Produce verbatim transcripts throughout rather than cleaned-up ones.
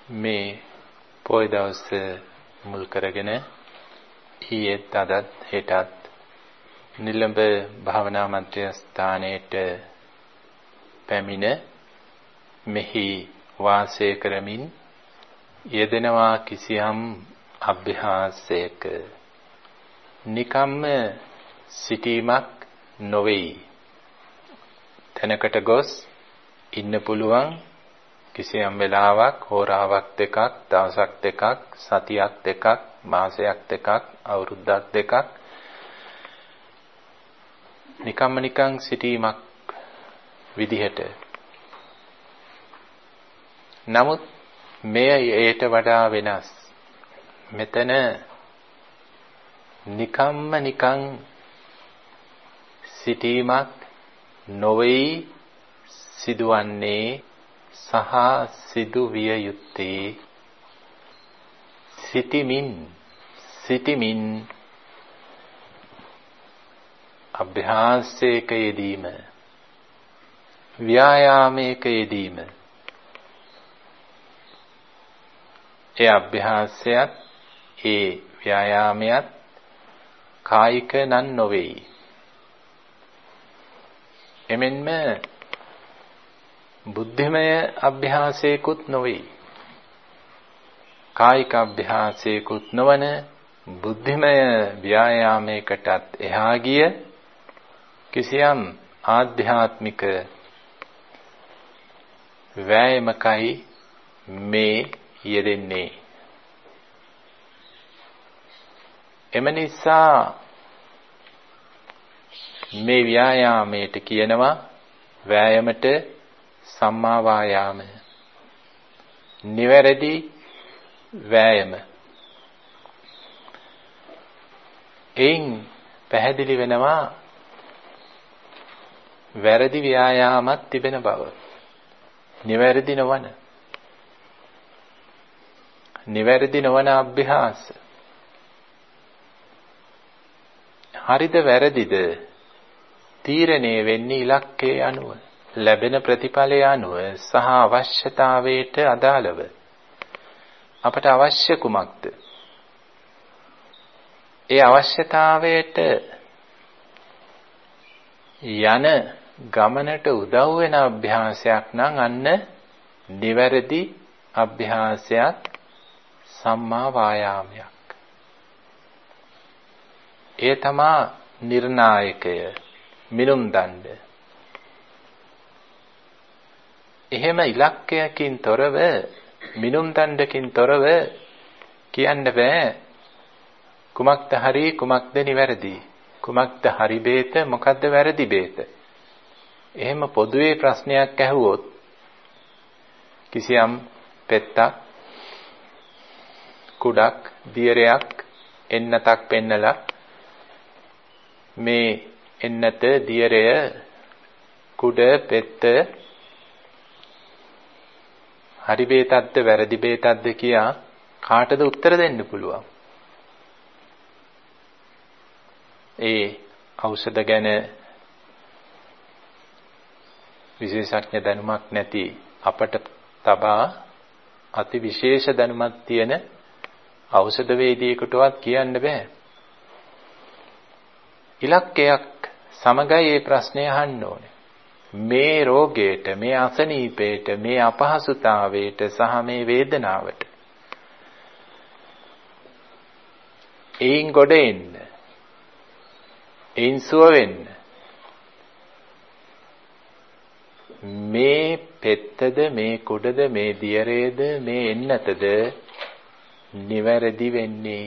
මේ පොය දවස මුල් කරගෙන ඊයේත් අදත් හෙටත් නිලඹ භාවනා මධ්‍යස්ථානයේට පැමිණ මෙහි වාසය කරමින් යෙදෙනවා කිසියම් අභ්‍යාසයක නිකම්ම සිටීමක් නොවේ. තැනකට ගොස් ඉන්න පුළුවන් කිසියම් වෙලාවක්, හෝරාවක් දෙකක්, දවසක් දෙකක්, සතියක් දෙකක්, මාසයක් දෙකක්, අවුරුද්දක් දෙකක් නිකම්ම නිකං සිටීමක් විදිහට. නමුත් මෙය ඊට වඩා වෙනස්. මෙතන නිකම්ම නිකං සිටීමක් නොවේ, සිදුවන්නේ සහ සිදු විය යුත්තේ සිටිමින් සිටිමින් අභ්‍යාසයක යෙදීම, ව්‍යායාමයක යෙදීම. ඒ අභ්‍යාසයත් ඒ ව්‍යායාමයත් කායික නම් නොවේ. එමෙන්ම බුද්ධිමය අභ්‍යාසයකුත් නොවේ. කායික අභ්‍යාසයකුත් නොවන බුද්ධිමය ව්‍යායාමයකටත් එහා ගිය කිසියම් ආධ්‍යාත්මික වෑයමකයි මේ යෙදෙන්නේ. එම නිසා මේ ව්‍යායාමයට කියනවා වෑයමට සම්මා වායාම, නිවැරදි වෑයම. එයින් පැහැදිලි වෙනවා වැරදි ව්‍යායාමයක් තිබෙන බව. නිවැරදි නොවන නිවැරදි නොවන අභ්‍යාස. හරිද වැරදිද තීරණය වෙන්නේ ඉලක්කයේ අනුව, ලැබෙන ප්‍රතිඵලය අනුව සහ අවශ්‍යතාවයට අදාළව. අපට අවශ්‍ය කුමක්ද? ඒ අවශ්‍යතාවයට යන ගමනට උදව් වෙන අභ්‍යාසයක් නම් අන්න නිවැරදි අභ්‍යාසයක්, සම්මා වායාමයක්. ඒ තමා නිර්ණායකය, මිනුම් දණ්ඩ. එහෙම ඉලක්කයකින් තොරව, මිනුම් දණ්ඩකින් තොරව කියන්න බෑ කුමක්ද හරි, කුමක්ද නිවැරදි, කුමක්ද හරි බේත, මොකක්ද වැරදි බේත. එහෙම පොදුවේ ප්‍රශ්නයක් ඇහුවොත් කිසියම් පෙත්තක්, කුඩක්, දියරයක් එන්නතක් පෙන්නලා මේ එන්නත, දියරය, කුඩ, පෙත්ත හරි බේතක්ද වැරදි බේතක්ද කියා කාටද උත්තර දෙන්න පුළුවන්? ඒ ඖෂධ ගැන විශේෂඥ දැනුමක් නැති අපට තබා අති විශේෂ දැනුමක් තියෙන ඖෂධ වේදිකේකටවත් කියන්න බෑ. ඉලක්කයක් සමගයි මේ ප්‍රශ්නය අහන්න ඕනේ. මේ රෝගයට, මේ අසනීපයට, මේ අපහසුතාවයට සහ මේ වේදනාවට එයින් ගොඩ එන්න, එයින් සුව වෙන්න මේ පෙත්තද, මේ කුඩද, මේ දියරේද, මේ එන්නතද නිවැරදි වෙන්නේ?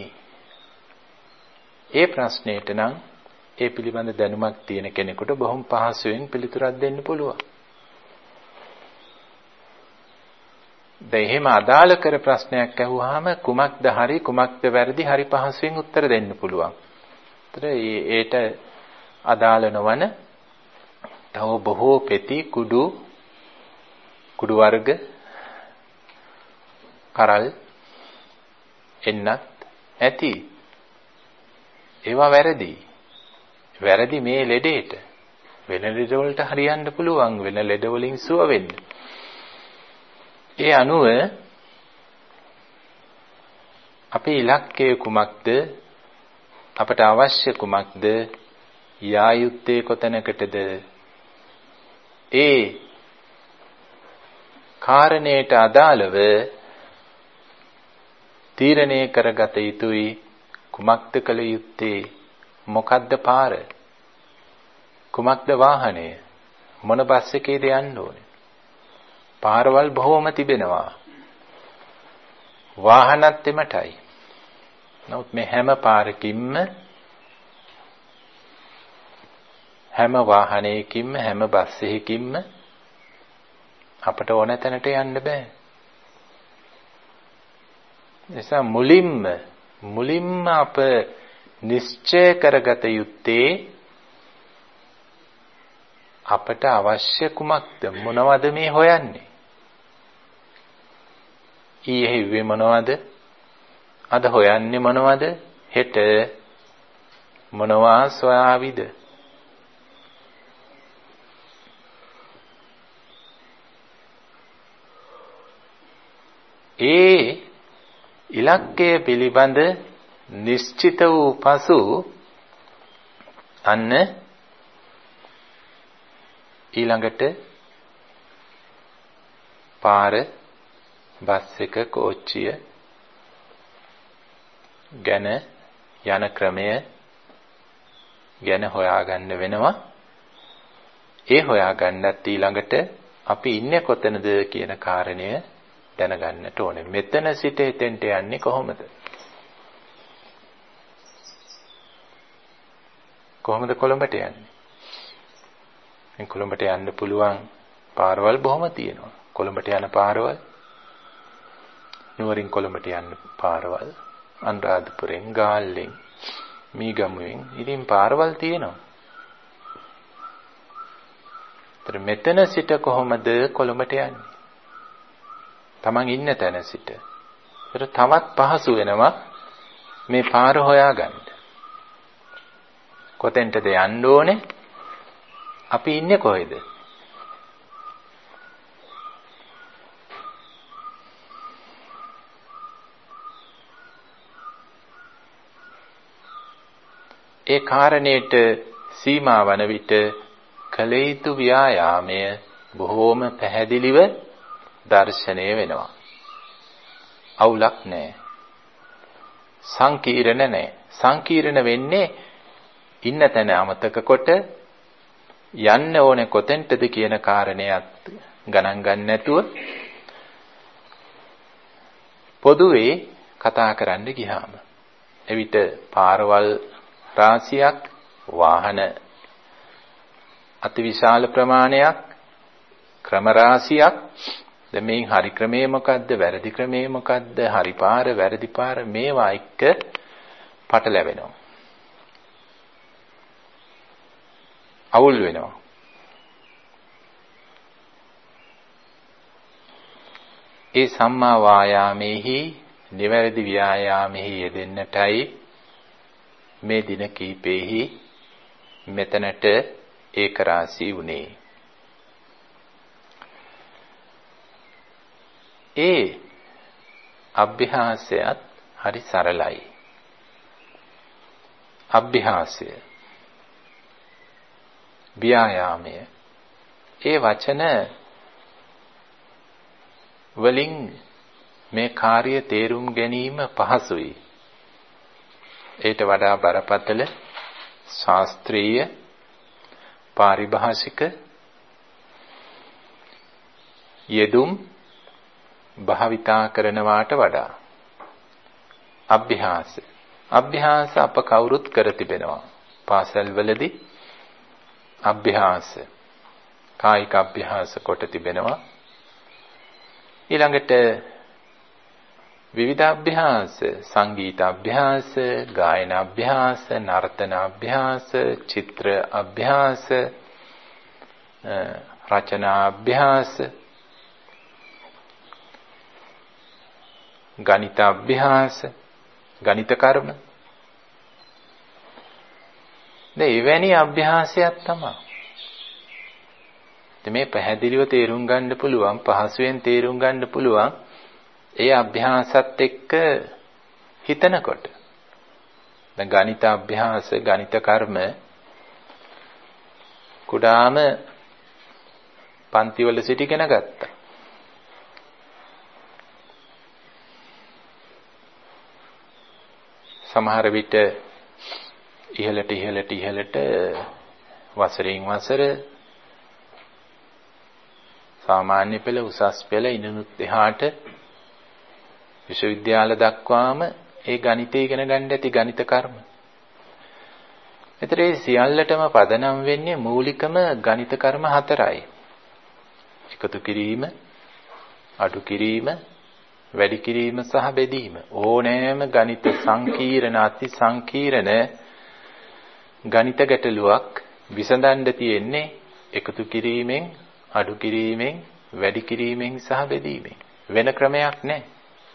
ඒ ප්‍රශ්නයට නම් ඒ පිළිබඳ දැනුමක් තියෙන කෙනෙකුට බොහොම පහසුවෙන් පිළිතුරක් දෙන්න පුළුවන්. දැන් එහෙම අදාළ කර ප්‍රශ්නයක් අහුවාම කුමක්ද හරි, කුමක්ද වැරදි හරි පහසුවෙන් උත්තර දෙන්න පුළුවන්. ඒතර ඒට අදාළ නොවන තව බොහෝ පෙති, කුඩු, කුඩු වර්ග, කරල් එන්නත් ඇති. ඒවා වැරදි. වැරදි මේ ලෙඩේට. වෙන ලෙඩ වලට හරියන්න පුළුවන්, වෙන ලෙඩ වලින් සුව වෙන්න. ඒ අනුව අපේ ඉලක්කය කුමක්ද? අපට අවශ්‍ය කුමක්ද? යා යුත්තේ කොතැනකටද? ඒ කාරණයට අදාළව තීරණය කරගත යුතුයි. කුමක්ද කළ යුත්තේ? මොකක්ද පාර? කුමක්ද වාහනය? මොන බස් එකේද යන්න ඕනේ? පාරවල් බොහෝම තිබෙනවා. වාහනත් එමටයි. නමුත් මේ හැම පාරකින්ම හැම වාහනයකින්ම හැම බස් එකකින්ම අපට ඕන තැනට යන්න බෑ. එසා මුලින්ම මුලින්ම අප නිශ්චය කරගත යුත්තේ අපට අවශ්‍ය කුමක්ද? මොනවද මේ හොයන්නේ? ඊයේ හිව්වේ මොනවද? අද හොයන්නේ මොනවද? හෙට මොනවා සොයාවිද? ඒ ඉලක්කය පිළිබඳ නිශ්චිත වූ පසු අන්න ඊළඟට පාර, බස් එක, කෝච්චිය ගැන යන ක්‍රමය ගැන හොයාගන්න වෙනවා. ඒ හොයාගන්නත් ඊළඟට අපි ඉන්නේ කොතනද කියන කාරණය දැනගන්නට ඕනේ. මෙතන සිට එතෙන්ට යන්නේ කොහොමද? කොහොමද කොළඹට යන්නේ? මේ කොළඹට යන්න පුළුවන් පාරවල් බොහොම තියෙනවා. කොළඹට යන පාරවල්, නුවරින් කොළඹට යන පාරවල්, අනුරාධපුරෙන්, ගාල්ලෙන්, මීගමුවෙන් ඉතින් පාරවල් තියෙනවා. ඒතර මෙතන සිට කොහොමද කොළඹට යන්නේ? තමන් ඉන්න තැන සිට. ඒතර තවත් පහසු වෙනවා මේ පාර හොයාගන්න. කොතෙන්ටද යන්න ඕනේ? අපි ඉන්නේ කොහෙද? ඒ කාරණේට සීමා වන විට කළ යුතු ව්‍යායාමය බොහෝම පැහැදිලිව දර්ශනය වෙනවා. අවුලක් නැහැ. සංකීර්ණ නැහැ. සංකීර්ණ වෙන්නේ ඉන්න තැන අමතක කොට යන්න ඕනේ කොතෙන්ටද කියන කාරණේත් ගණන් ගන්න නැතුව පොදුවේ කතා කරන්න ගියාම එවිට පාරවල් රාශියක්, වාහන අතිවිශාල ප්‍රමාණයක්, ක්‍රම රාශියක්. දැන් මේ හරි ක්‍රමය මොකද්ද? වැරදි ක්‍රමය මොකද්ද? හරි පාර, වැරදි පාර මේවා එක්ක පටලැවෙනවා. අවුල් වෙනවා. ඒ සම්මා වායාමෙහි, නිවැරදි ව්‍යායාමෙහි යෙදෙන්නටයි මේ දින කීපෙහි මෙතනට ඒක රාශී වුණේ. ඒ අභ්‍යාසයත් හරි සරලයි. අභ්‍යාසය, ව්‍යායාමය, ඒ වචන වලින් මේ කාර්ය තේරුම් ගැනීම පහසුයි. ඒට වඩා බරපතල ශාස්ත්‍රීය, පාරිභාෂික යෙදුම් භාවිතා කරනවාට වඩා අභ්‍යාස අභ්‍යාස අප කවුරුත් කර තිබෙනවා. පාසල් වලදී අභ්‍යාස, කායික අභ්‍යාස කොට තිබෙනවා. ඊළඟට විවිධ අභ්‍යාස, සංගීත අභ්‍යාස, ගායන අභ්‍යාස, නර්තන අභ්‍යාස, චිත්‍ර අභ්‍යාස, රචනා අභ්‍යාස, ගණිත අභ්‍යාස, ගණිත කර්ම. දැන් එවැනි අභ්‍යාසයක් තමයි. මේ පැහැදිලිව තේරුම් ගන්න පුළුවන්, පහසුවෙන් තේරුම් ගන්න පුළුවන්. ඒ අභ්‍යාසත් එක්ක හිතනකොට. දැන් ගණිත අභ්‍යාස ගණිත කර්ම කුඩාම පන්තිවල සිටිගෙන ගත්තා. සමහර විට ඉහළට ඉහළට ඉහළට වසරින් වසර සාමාන්‍ය පෙළ උසස් පෙළ ඉනුත් එහාට විශ්වවිද්‍යාල දක්වාම ඒ ගණිතය ඉගෙන ගන්න ඇති ගණිත කර්ම. එතකොට මේ සියල්ලටම පදනම් වෙන්නේ මූලිකම ගණිත කර්ම හතරයි. එකතු කිරීම, අඩු කිරීම, වැඩි කිරීම සහ බෙදීම. ඕනෑම ගණිත සංකීර්ණ අති සංකීර්ණ ගණිත ගැටලුවක් විසඳන්න තියෙන්නේ එකතු කිරීමෙන්, අඩු කිරීමෙන්, වැඩි කිරීමෙන් සහ බෙදීමෙන්. වෙන ක්‍රමයක් නැහැ.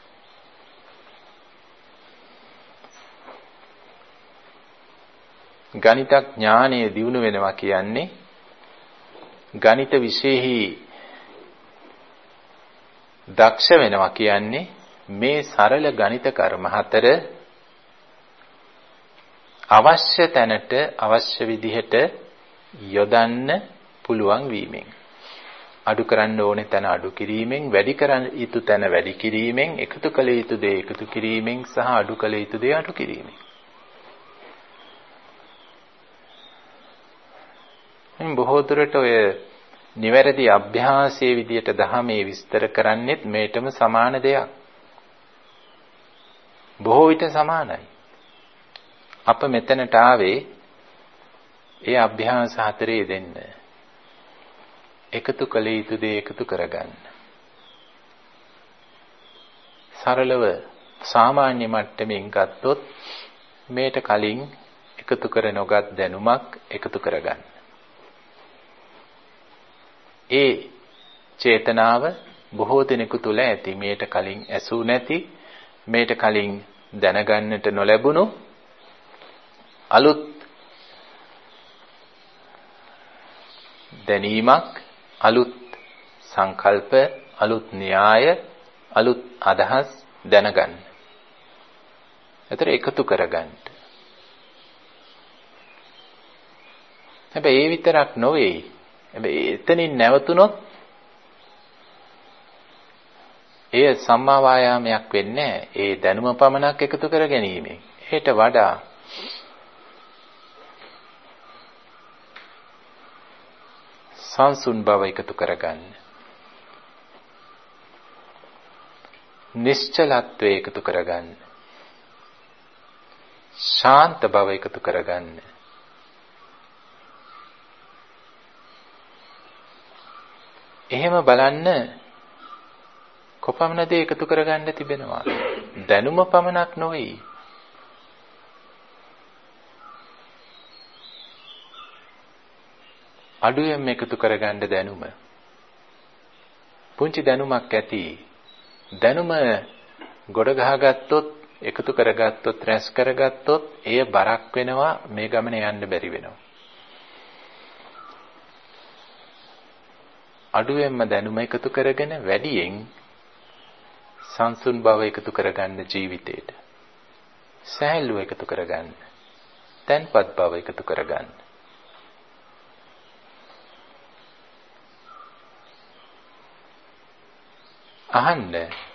ගණිත ඥානය දියුණු වෙනවා කියන්නේ ගණිත විෂයෙහි දක්ෂ වෙනවා කියන්නේ මේ සරල ගණිත කර්ම හතර අවශ්‍ය තැනට අවශ්‍ය විදිහට යොදන්න පුළුවන් වීමෙන්. අඩු කරන්න ඕනේ තැන අඩු කිරීමෙන්, වැඩි කරන්න යුතු තැන වැඩි කිරීමෙන්, එකතු කළ යුතු දේ එකතු කිරීමෙන් සහ අඩු කළ යුතු දේ අඩු කිරීමෙන්. මේ බොහෝ දුරට ඔය නිවැරදි අභ්‍යාසයේ විදියට දහමේ විස්තර කරන්නේත් මේටම සමාන දෙයක්. බොහෝ විට සමානයි. අප මෙතනට ආවේ ඒ අභ්‍යාස හතරේ දෙන්න. එකතු කළ යුතු දේ එකතු කරගන්න. සරලව සාමාන්‍ය මට්ටමින් ගත්තොත් මේට කලින් එකතු කර නොගත් දැනුමක් එකතු කරගන්න. ඒ චේතනාව බොහෝ දෙනෙකු තුල ඇති. මේට කලින් ඇසූ නැති, මේට කලින් දැනගන්නට නොලැබුණු අලුත් දැනීමක්, අලුත් සංකල්ප, අලුත් න්‍යාය, අලුත් අදහස් දැනගන්න. ඒතර එකතු කරගන්න. හැබැයි ඒ විතරක් නොවේ. හැබැයි එතනින් නැවතුනොත් එය සම්මා වායාමයක් වෙන්නේ නැහැ. ඒ දැනුම පමණක් එකතු කර ගැනීමෙන්. ඒට වඩා සංසුන් බව එකතු කරගන්න. නිශ්චලත්වය එකතු කරගන්න. ශාන්ත බව එකතු කරගන්න. එහෙම බලන්න කොපමණ දේ එකතු කරගන්න තිබෙනවා. දැනුම පමණක් නොවේ. අඩුවෙන් එකතු කරගන්න දැනුම. පුංචි දැනුමක් ඇති. දැනුම ගොඩ ගහගත්තොත්, එකතු කරගත්තොත්, රැස් කරගත්තොත් එය බරක් වෙනවා, මේ ගමන යන්න බැරි වෙනවා. අඩුවෙන්ම දැනුම එකතු කරගෙන වැඩියෙන් සංසුන් බව එකතු කරගන්න ජීවිතේට. සහැල්ලුව එකතු කරගන්න. තන්පත් බව එකතු කරගන්න. අහන්න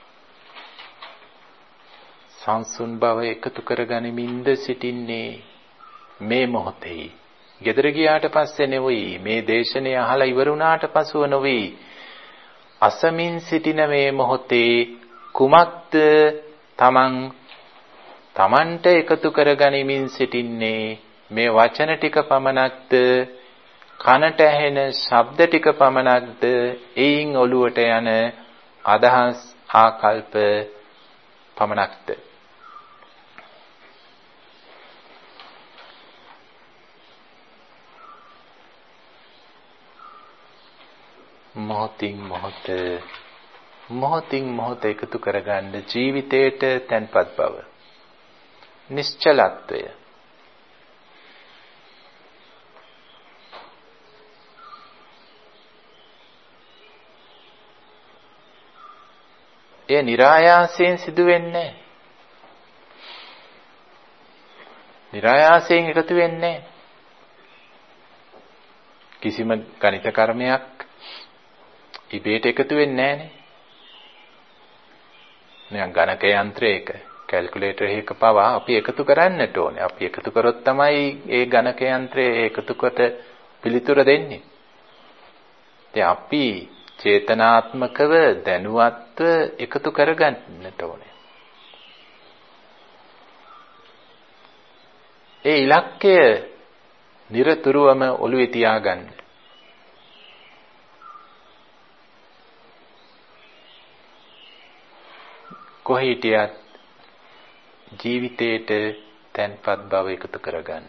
සංසුන් බව එකතු කරගනිමින්ද සිටින්නේ මේ මොහොතේ. ගෙදර ගියාට පස්සේ නෙවෙයි, මේ දේශනේ අහලා ඉවර වුණාට පසුව නෙවෙයි. අසමින් සිටින මේ මොහොතේ කුමක්ද තමන් තමන්ට එකතු කරගනිමින් සිටින්නේ? මේ වචන ටික පමණක්ද? කනට ඇහෙන ශබ්ද ටික පමණක්ද? එයින් ඔළුවට යන අදහස් ආකල්ප පමණක්ද? මොහොතින් මොහොත මොහොතින් මොහොත එකතු කරගන්න ජීවිතයට තැන්පත් බව, නිශ්චලත්වය. එය નિરાයාසයෙන් සිදු වෙන්නේ. નિરાයාසයෙන් එකතු වෙන්නේ කිසිම ගණිත කර්මයක් ඉබේට එකතු වෙන්නේ නැහනේ. නිකන් ගණක යන්ත්‍රයක කැල්කියුලේටර් එකක පවා අපි එකතු කරන්නට ඕනේ. අපි එකතු කරොත් තමයි ඒ ගණක යන්ත්‍රය එකතු කොට පිළිතුර දෙන්නේ. ඉතින් අපි චේතනාත්මකව දැනුවත්ව එකතු කරගන්නට ඕනේ. ඒ ඉලක්කය නිරතුරුවම ඔළුවේ තියාගන්න. කොහේ හිටියත් ජීවිතේට තැන්පත් බව එකතු කරගන්න.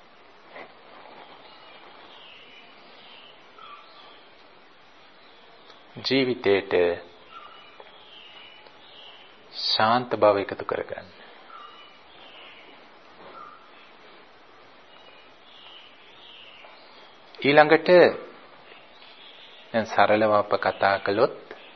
ජීවිතේට ශාන්ත බව එකතු කරගන්න. ඊළඟට දැන් සරලව අප කතා කළොත්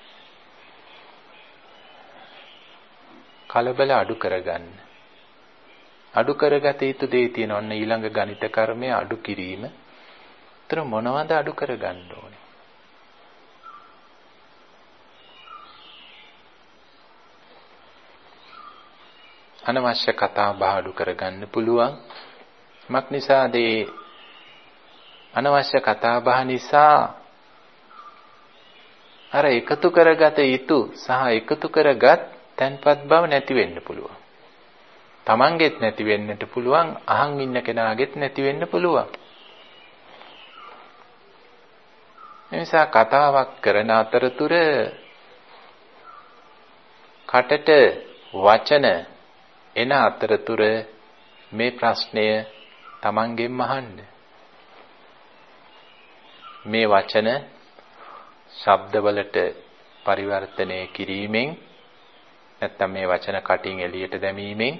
කලබල අඩු කරගන්න. අඩු කරගත යුතු දේ තියෙන ඔන්න ඊළඟ ගණිත කර්මය අඩු කිරීම. ඒතර මොනවද අඩු කරගන්න ඕනේ? අනවශ්‍ය කතා බහ අඩු කරගන්න පුළුවන්. මක් නිසාද ඒ අනවශ්‍ය කතා බහ නිසා අර එකතු කරගත යුතු සහ එකතු කරගත් තැන්පත් බව නැති වෙන්න පුළුවන්. තමන්ගෙත් නැති වෙන්නට පුළුවන්, අහන් ඉන්න කෙනාගෙත් නැති වෙන්න පුළුවන්. එනිසා කතාවක් කරන අතරතුර කටට වචන එන අතරතුර මේ ප්‍රශ්නය තමන්ගෙන් අහන්න. මේ වචන ශබ්දවලට පරිවර්තනය කිරීමෙන් නැත්නම් මේ වචන කටින් එළියට දැමීමෙන්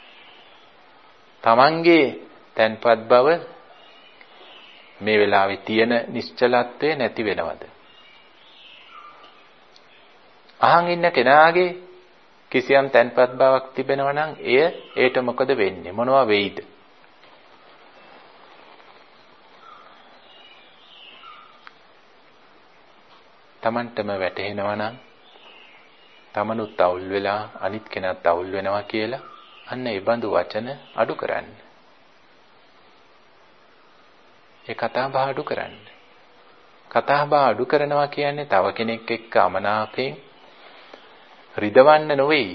තමන්ගේ තැන්පත් බව මේ වෙලාවේ තියෙන නිශ්චලත්වය නැති වෙනවද? අහන් ඉන්න කෙනාගේ කිසියම් තැන්පත් බවක් තිබෙනවා නම් එය ඒට මොකද වෙන්නේ? මොනවා වෙයිද? තමන්ටම වැටහෙනවා නම් තමනුත් අවුල් වෙලා අනිත් කෙනාත් අවුල් වෙනවා කියලා අන්න ඒ බඳු වචන අඩු කරන්න. ඒ කතා බහ අඩු කරන්න. කතා බහ අඩු කරනවා කියන්නේ තව කෙනෙක් එක්ක අමනාපයෙන් රිදවන්න නෙවෙයි.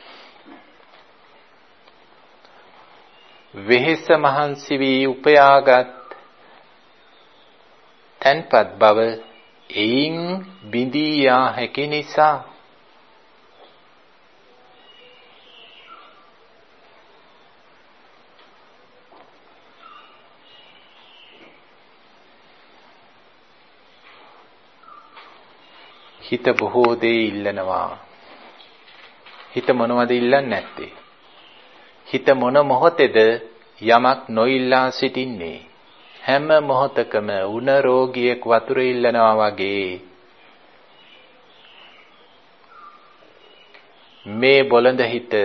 වෙහෙස මහන්සි වී උපයාගත් තන්පත් බව එයින් බිඳී යා හැකි නිසා හිත බොහෝ දේ ඉල්ලනවා. හිත මොනවද ඉල්ලන්නේ නැත්තේ? හිත මොන මොහොතේද යමක් නොඉල්ලා සිටින්නේ? හැම මොහොතකම උණ රෝගියෙක් වතුර ඉල්ලනවා වගේ මේ බොළඳ හිත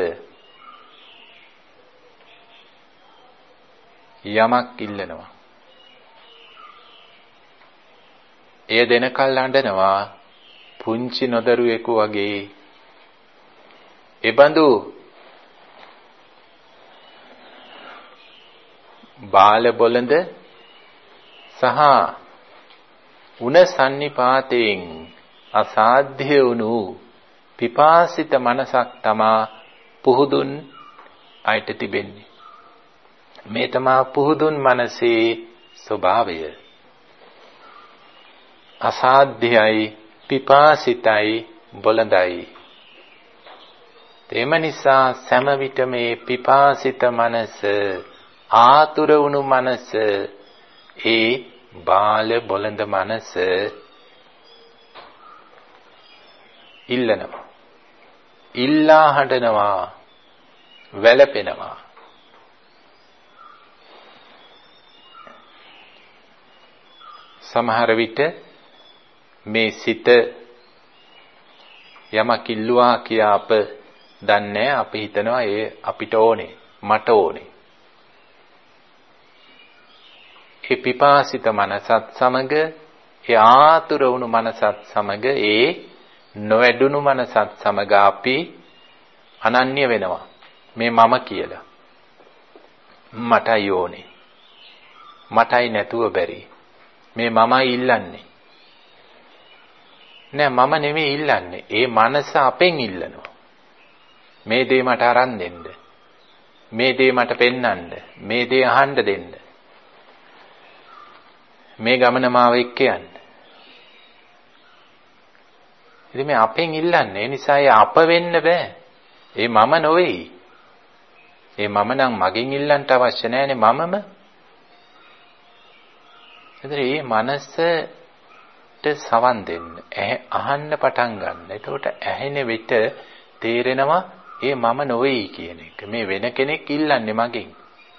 යමක් ඉල්ලනවා. එය දෙනකල් අඬනවා පුංචි නොදරුවෙකු වගේ. එබඳු බාල බොළඳ සහ උණ සන්නිපාතයෙන් අසාධ්‍ය වුණු පිපාසිත මනසක් තමා පුහුදුන් අයට තිබෙන්නේ. මේ තමා පුහුදුන් මනසේ ස්වභාවය. අසාධ්‍යයි, පිපාසිතයි, බොළඳයි. තේම නිසා සෑම විට මේ පිපාසිත මනස, ආතුර වුණු මනස, ඒ බාල බොළඳ මනස ඉල්ලනවා. ඉල්ලා හඬනවා, වැළපෙනවා. සමහර විට මේ සිත යමක් ඉල්ලුවා කියා අප දන්නේ, අපි හිතනවා ඒ අපිට ඕනේ, මට ඕනේ. ඒ පිපාසිත මනසත් සමග ඒ ආතුර වුණු මනසත් සමග ඒ නොවැඩුණු මනසත් සමග අපි අනන්‍ය වෙනවා. මේ මම කියලා. මටයි ඕනේ. මටයි නැතුව බැරි. මේ මමයි ඉල්ලන්නේ. නෑ මම නෙමෙයි ඉල්ලන්නේ. ඒ මනස අපෙන් ඉල්ලනවා. මේ දේ මට අරන් දෙන්න. මේ දේ මට පෙන්වන්න. මේ දේ අහන්න දෙන්න. මේ ගමන මාව එක්ක යන්න. ඉතින් මේ අපෙන් ඉල්ලන්නේ. ඒ නිසා ඒ අප වෙන්න බෑ. ඒ මම නොවේයි. ඒ මම නම් මගෙන් ඉල්ලන්න අවශ්‍ය නැහැනේ මමම. එතන මේ මනසට සවන් දෙන්න. අහන්න පටන් ගන්න. එතකොට ඇහෙන විට තේරෙනවා ඒ මම නොවේයි කියන එක. මේ වෙන කෙනෙක් ඉල්ලන්නේ මගෙන්.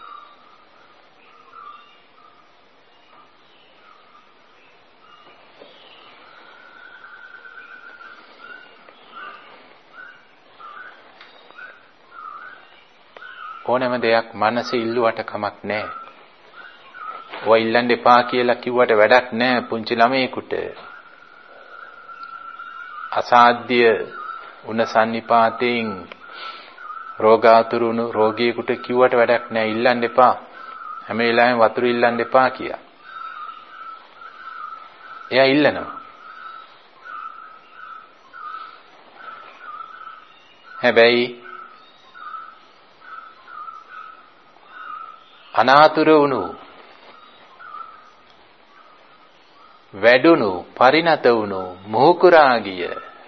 ඕනෑම දෙයක් මනස ඉල්ලුවට කමක් නැහැ. ඔය ඉල්ලන්න එපා කියලා කිව්වට වැඩක් නැහැ පුංචි ළමයෙකුට. අසාධ්‍ය උන සන්නිපාතයෙන් රෝගාතුරුණු රෝගියෙකුට කිව්වට වැඩක් නැහැ ඉල්ලන්න එපා. හැම වෙලාවෙම වතුර ඉල්ලන්න එපා කියලා. එයා ඉල්ලනවා. හැබැයි අනාතුර වුණු වැඩුණු පරිණත වුණු මොහුකුරා ගිය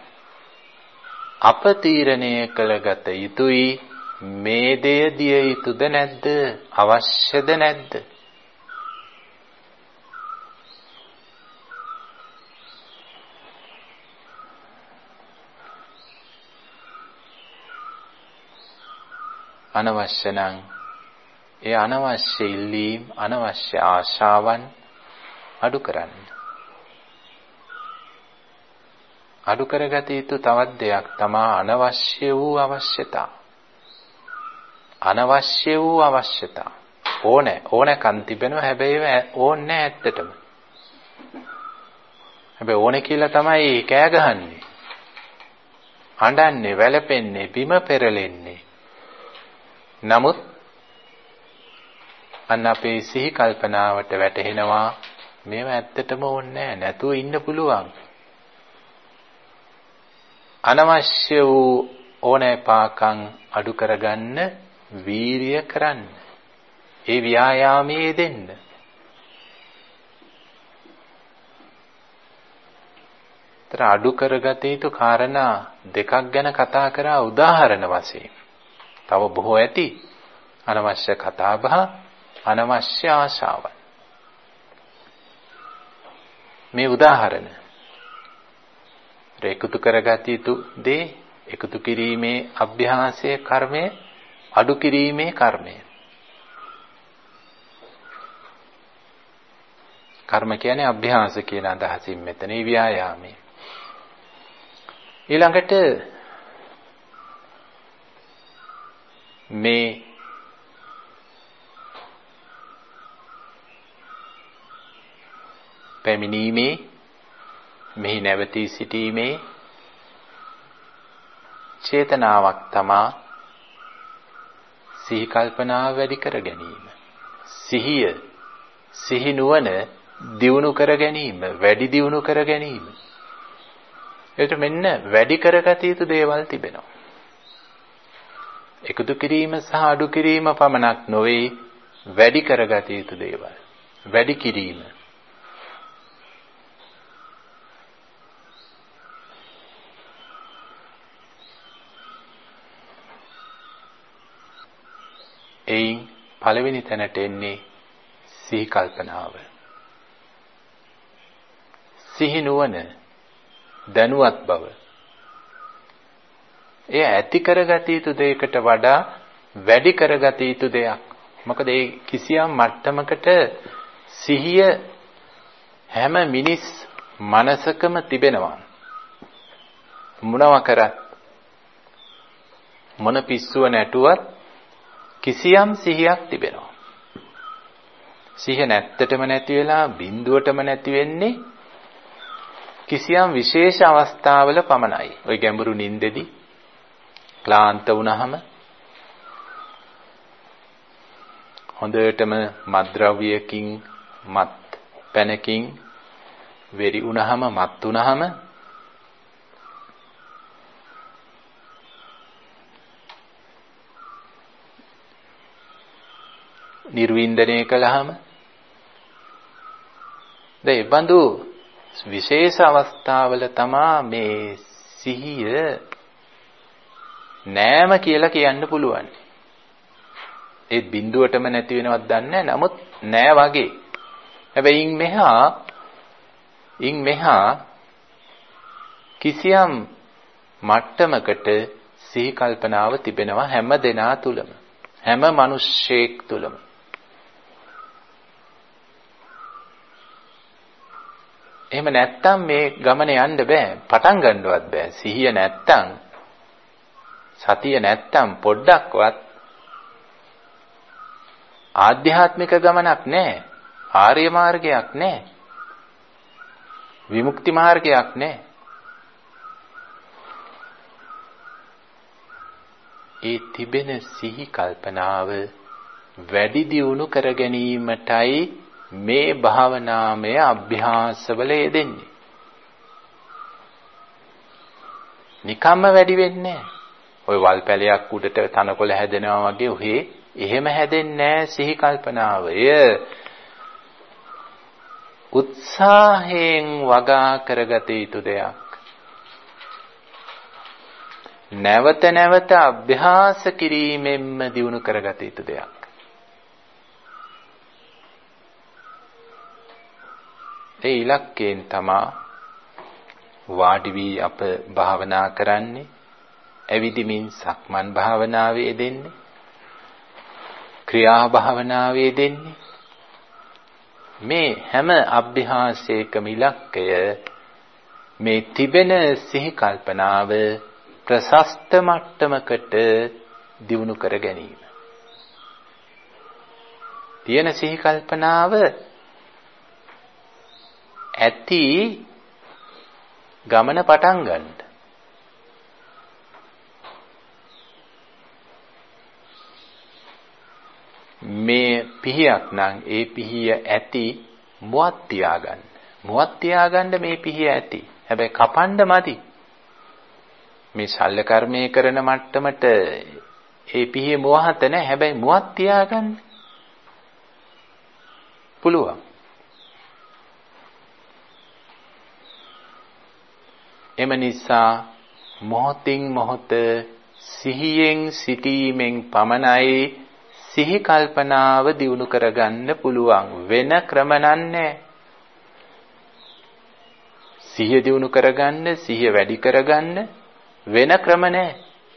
අප තීරණය කළගත යුතුයි මේ දෙය දිය යුතුද නැද්ද අවශ්‍යද නැද්ද අනවශ්‍ය නම් ඒ අනවශ්‍ය ඉල්ලීම් අනවශ්‍ය ආශාවන් අඩු කරන්න. අඩු කරගත යුතු තවත් දෙයක් තමයි අනවශ්‍ය වූ අවශ්‍යතා. අනවශ්‍ය වූ අවශ්‍යතා. ඕනේ ඕනකම් තිබෙනවා හැබැයි ඕනේ ඇත්තටම. හැබැයි ඕනේ කියලා තමයි කෑ ගහන්නේ. හඬන්නේ, වැළපෙන්නේ, බිම පෙරලෙන්නේ. නමුත් අන්න අපේ සිහි කල්පනාවට වැටහෙනවා මේව ඇත්තටම ඕනේ නැහැ නැතුව ඉන්න පුළුවන්. අනවශ්‍ය වූ ඕනෑපාකම් අඩු කරගන්න වීරිය කරන්න. ඒ ව්‍යායාමයේ දෙන්න. තර අඩු කරගත යුතු කාරණා දෙකක් ගැන කතා කරා උදාහරණ වශයෙන්. තව බොහෝ ඇති අනවශ්‍ය කතාබහ අනවශ්‍ය ආශාවන්. මේ උදාහරණ එකතු කරගත යුතු දේ එකතු කිරීමේ අභ්‍යාසයේ කර්මය අඩු කිරීමේ කර්මය. කර්ම කියන්නේ අභ්‍යාස කියන අදහසින් මෙතන ව්‍යායාමය. ඊළඟට මේ පැමිණීමේ මෙහි නැවතී සිටීමේ චේතනාවක් තමා සිහි කල්පනාව වැඩි කර ගැනීම. සිහිය සිහි නුවණ දියුණු කර ගැනීම, වැඩි දියුණු කර ගැනීම. ඒකට මෙන්න වැඩි කරගත යුතු දේවල් තිබෙනවා. එකතු කිරීම සහ අඩු කිරීම පමණක් නොවේ වැඩි කරගත යුතු දේවල්. වැඩි කිරීම. එයින් පළවෙනි තැනට එන්නේ සිහි කල්පනාව. සිහි නුවණ, දැනුවත් බව. එය ඇති කරගත යුතු දෙයකට වඩා වැඩි කරගත යුතු දෙයක්. මොකද ඒ කිසියම් මට්ටමකට සිහිය හැම මිනිස් මනසකම තිබෙනවා. මොනව කරත් මොන පිස්සුව නැටුවත් කිසියම් සිහියක් තිබෙනවා. සිහිය නැත්තටම නැති වෙලා බිඳුවටම නැති වෙන්නේ කිසියම් විශේෂ අවස්ථාවල පමණයි. ওই ගැඹුරු නිින්දෙදි ක්ලාන්ත වුණාම හොඳටම මත්ද්‍රව්‍යකින් මත් පැනකින් වෙරි වුණාම මත් වුණාම නිර්වින්දනය කළාම දැන් බඳු විශේෂ අවස්ථාවල තමා මේ සිහිය නෑම කියලා කියන්න පුළුවන්. ඒ බිඳුවටම නැති වෙනවත් දන්නේ නැහැ. නමුත් නෑ වගේ. හැබැයි ඉන් මෙහා ඉන් මෙහා කිසියම් මට්ටමකට සිහි කල්පනාව තිබෙනවා හැම දෙනා තුලම. හැම මිනිස්සෙක් තුලම. එහෙම නැත්තම් මේ ගමන යන්න බෑ. පටන් ගන්නවත් බෑ. සිහිය නැත්තම් සතිය නැත්තම් පොඩ්ඩක්වත් ආධ්‍යාත්මික ගමනක් නෑ. ආර්ය මාර්ගයක් නෑ. විමුක්ති මාර්ගයක් නෑ. ඒ තිබෙන සිහි කල්පනාව වැඩි දියුණු කර ගැනීමටයි මේ භාවනාමය අභ්‍යාසවල යෙදෙන්නේ. නිකම්ම වැඩි වෙන්නේ නැහැ. ඔය වල් පැලයක් උඩට තනකොළ හැදෙනවා වගේ ඔහේ එහෙම හැදෙන්නේ නැහැ සිහි කල්පනාව. එය උත්සාහයෙන් වගා කරගත යුතු දෙයක්. නැවත නැවත අභ්‍යාස කිරීමෙන්ම දියුණු කරගත යුතු දෙයක්. ඒ ඉලක්කයෙන් තමා වාඩි වී අප භාවනා කරන්නේ, ඇවිදිමින් සක්මන් භාවනාවේ දෙන්නේ, ක්‍රියා භාවනාවේ දෙන්නේ. මේ හැම අභ්‍යාසයකම ඉලක්කය මේ තිබෙන සිහි කල්පනාව ප්‍රශස්ත මට්ටමකට දියුණු කර ගැනීම. තියෙන සිහි කල්පනාව ඇති ගමන පටන් ගන්න. මේ පිහියක් නම් ඒ පිහිය ඇති මුවත් තියාගන්න. මුවත් තියාගන්න මේ පිහිය ඇති. හැබැයි කපන්න මදි. මේ ශල්‍ය කර්මයේ කරන මට්ටමට ඒ පිහිය මුවහත නැහැ. හැබැයි මුවත් තියාගන්න පුළුවන්. එම නිසා මොහොතින් මොහොත සිහියෙන් සිටීමෙන් පමණයි සිහි කල්පනාව දියුණු කරගන්න පුළුවන්. වෙන ක්‍රම නැහැ. සිහිය දියුණු කරගන්න, සිහිය වැඩි කරගන්න වෙන ක්‍රම නැහැ.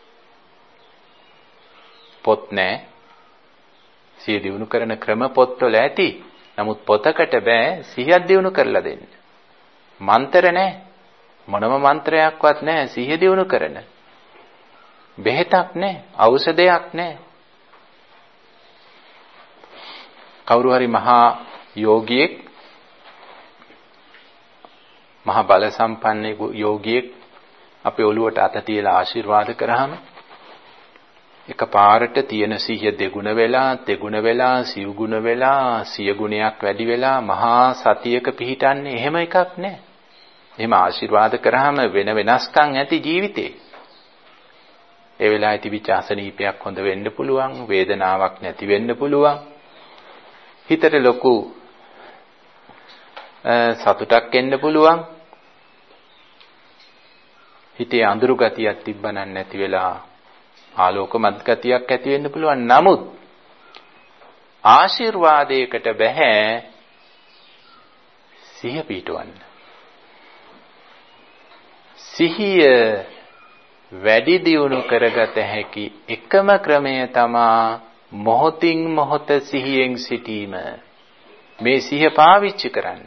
පොත් නැහැ. සිහිය දියුණු කරන ක්‍රම පොත්වල ඇති. නමුත් පොතකට බෑ සිහිය දියුණු කරලා දෙන්න. මන්ත්‍ර නැහැ. මොනම මන්ත්‍රයක්වත් නැහැ සිහිය දියුණු කරන. බෙහෙතක් නැහැ, ඖෂධයක් නැහැ. කවුරු හරි මහා යෝගියෙක්, මහා බල සම්පන්න යෝගියෙක් අපේ ඔළුවට අත තියලා ආශිර්වාද කරාම එකපාරට තියෙන සිහිය දෙගුණ වෙලා, තෙගුණ වෙලා, සිව් ගුණ වෙලා, සිය ගුණයක් වැඩි වෙලා මහා සතියක පිහිටන්නේ එහෙම එකක් නැහැ. එහෙම ආශිර්වාද කරාම වෙන වෙනස්කම් ඇති ජීවිතේ. ඒ වෙලාවේ තිබිච්ච අසනීපයක් හොඳ වෙන්න පුළුවන්, වේදනාවක් නැති වෙන්න පුළුවන්. හිතට ලොකු සතුටක් එන්න පුළුවන්. හිතේ අඳුරු ගතියක් තිබ්බනම් නැති වෙලා ආලෝකමත් ගතියක් ඇති වෙන්න පුළුවන්. නමුත් ආශිර්වාදයකට බෑ සිහිය පිටවන්න. සිහිය වැඩි දියුණු කරගත හැකි එකම ක්‍රමය තමා මොහොතින් මොහොත සිහියෙන් සිටීම. මේ සිහිය පාවිච්චි කරන්න.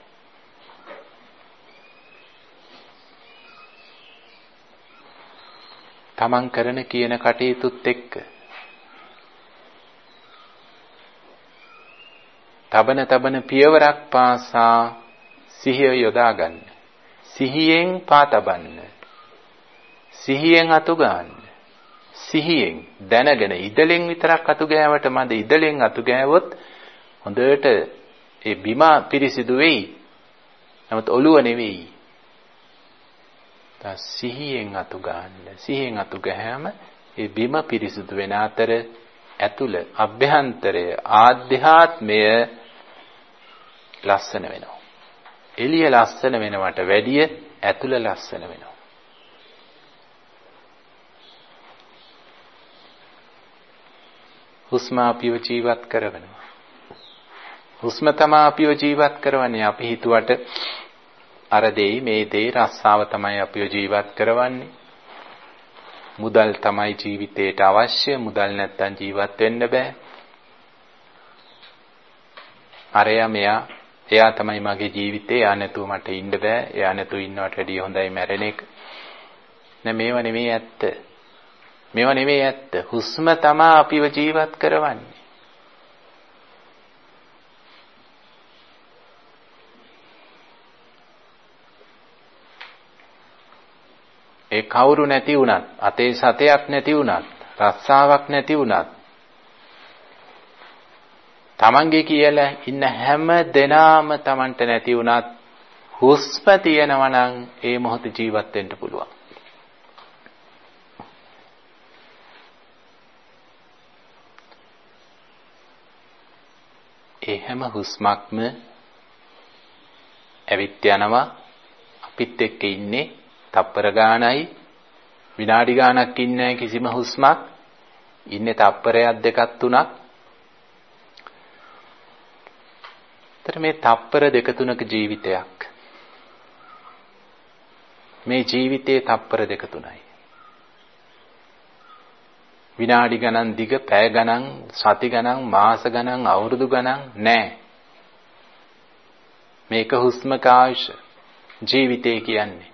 තමන් කරන කියන කටයුතුත් එක්ක තබන තබන පියවරක් පාසා සිහිය යොදා ගන්න. සිහියෙන් පා තබන්න. සිහියෙන් අතු ගන්න. සිහියෙන් දැනගෙන ඉදලෙන් විතරක් අතු ගෑවට මද ඉදලෙන් අතු ගෑවොත් හොඳට ඒ බිම පිරිසිදු වෙයි. නමුත් ඔළුව නෙවෙයි. තා සිහියෙන් අතු ගන්න. සිහියෙන් අතු ගෑම ඒ බිම පිරිසිදු වෙන අතර ඇතුළ අභ්‍යන්තරය ආධ්‍යාත්මය ලස්සන වෙනවා. එළිය ලස්සන වෙනවට වැඩිය ඇතුළ ලස්සන වෙනවා. හුස්ම අපිව ජීවත් කරවනවා. හුස්ම තමයි අපිව ජීවත් කරවන්නේ. අපි හිතුවට අර දෙයි මේ දෙයි රස්සාව තමයි අපිව ජීවත් කරවන්නේ. මුදල් තමයි ජීවිතේට අවශ්‍ය. මුදල් නැත්තම් ජීවත් වෙන්න බෑ. අරයා මෙයා එයා තමයි මගේ ජීවිතේ. එයා නැතුව මට ඉන්න බෑ. එයා නැතුව ඉන්නවට වැඩිය හොඳයි මැරෙන එක. නෑ මේවා නෙමෙයි ඇත්ත. මේවා නෙමෙයි ඇත්ත. හුස්ම තමයි අපිව ජීවත් කරවන්නේ. ඒ කවුරු නැති වුණත්, අතේ සතයක් නැති වුණත්, රස්සාවක් නැති වුණත්, තමන්ගේ කියලා ඉන්න හැම දෙනාම තමන්ට නැති වුණත් හුස්ම තියෙනවා නම් ඒ මොහොතේ ජීවත් වෙන්න පුළුවන්. ඒ හැම හුස්මක්ම ඇවිත් යනවා. අපිත් එක්ක ඉන්නේ තප්පර ගානයි, විනාඩි ගානක් ඉන්නේ කිසිම හුස්මක්. ඉන්නේ තප්පරයක් දෙකක් තුනක්. ඒතර මේ තප්පර දෙක තුනක ජීවිතයක්. මේ ජීවිතයේ තප්පර දෙක තුනයි. විනාඩි ගණන් දිග, පැය ගණන්, සති ගණන්, මාස ගණන්, අවුරුදු ගණන් නෑ. මේක හුස්මක ආයුෂ ජීවිතය කියන්නේ.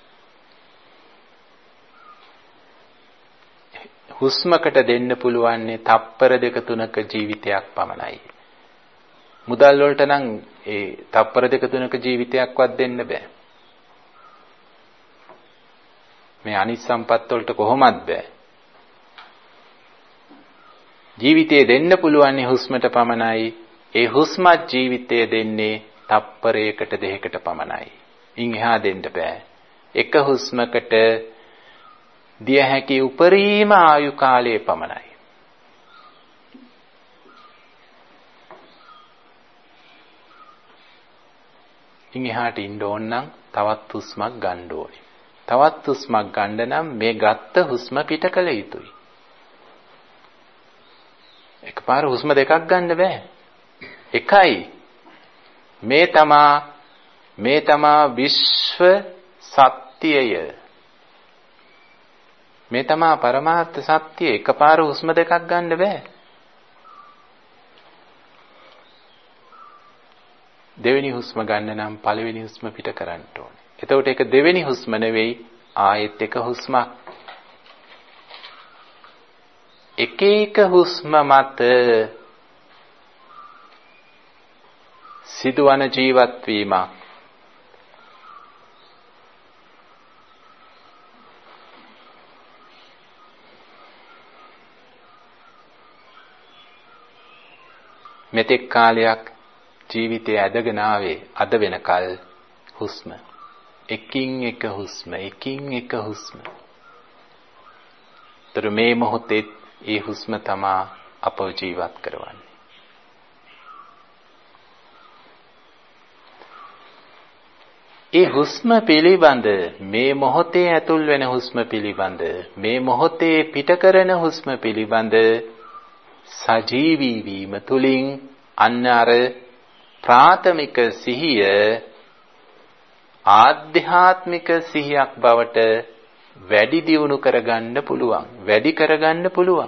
හුස්මකට දෙන්න පුළුවන්නේ තප්පර දෙක තුනක ජීවිතයක් පමණයි. මුදල් වලට නම් ඒ තප්පර දෙක තුනක ජීවිතයක්වත් දෙන්න බෑ. මේ අනිත් සම්පත් වලට කොහොමත් බෑ. ජීවිතේ දෙන්න පුළුවන්නේ හුස්මට පමණයි. ඒ හුස්මත් ජීවිතය දෙන්නේ තප්පරයකට දෙකකට පමණයි. ඉන් එහා දෙන්න බෑ. එක හුස්මකට දිය හැකි උපරිම ආයු කාලය පමණයි. ඉන් එහාට ඉන්න ඕන නම් තවත් හුස්මක් ගන්න ඕනේ. තවත් හුස්මක් ගන්න නම් මේ ගත්ත හුස්ම පිට කළ යුතුයි. එකපාර හුස්ම දෙකක් ගන්න බෑ. එකයි. මේ තමා මේ තමා විශ්ව සත්‍යය. මේ තමා පරමාර්ථ සත්‍යය. එකපාර හුස්ම දෙකක් ගන්න බෑ. දෙවෙනි හුස්ම ගන්න නම් පළවෙනි හුස්ම පිට කරන්න ඕනේ. එතකොට ඒක දෙවෙනි හුස්ම නෙවෙයි, ආයෙත් එක හුස්මක්. එක එක හුස්ම මත සිදුවන ජීවත් වීමක්. මෙතෙක් කාලයක් ජීවිතය ඇදගෙන ආවේ අද වෙනකල් හුස්ම. එකින් එක හුස්ම, එකින් එක හුස්ම. ତර මේ මොහොතේ ඒ හුස්ම තමා අපව ජීවත් කරවන්නේ. ඒ හුස්ම පිළිබඳ, මේ මොහොතේ ඇතුල් වෙන හුස්ම පිළිබඳ, මේ මොහොතේ පිට කරන හුස්ම පිළිබඳ සජීවී වීම තුලින් අන්න අර ප්‍රාථමික සිහිය ආධ්‍යාත්මික සිහියක් බවට වැඩි දියුණු කරගන්න පුළුවන්, වැඩි කරගන්න පුළුවන්.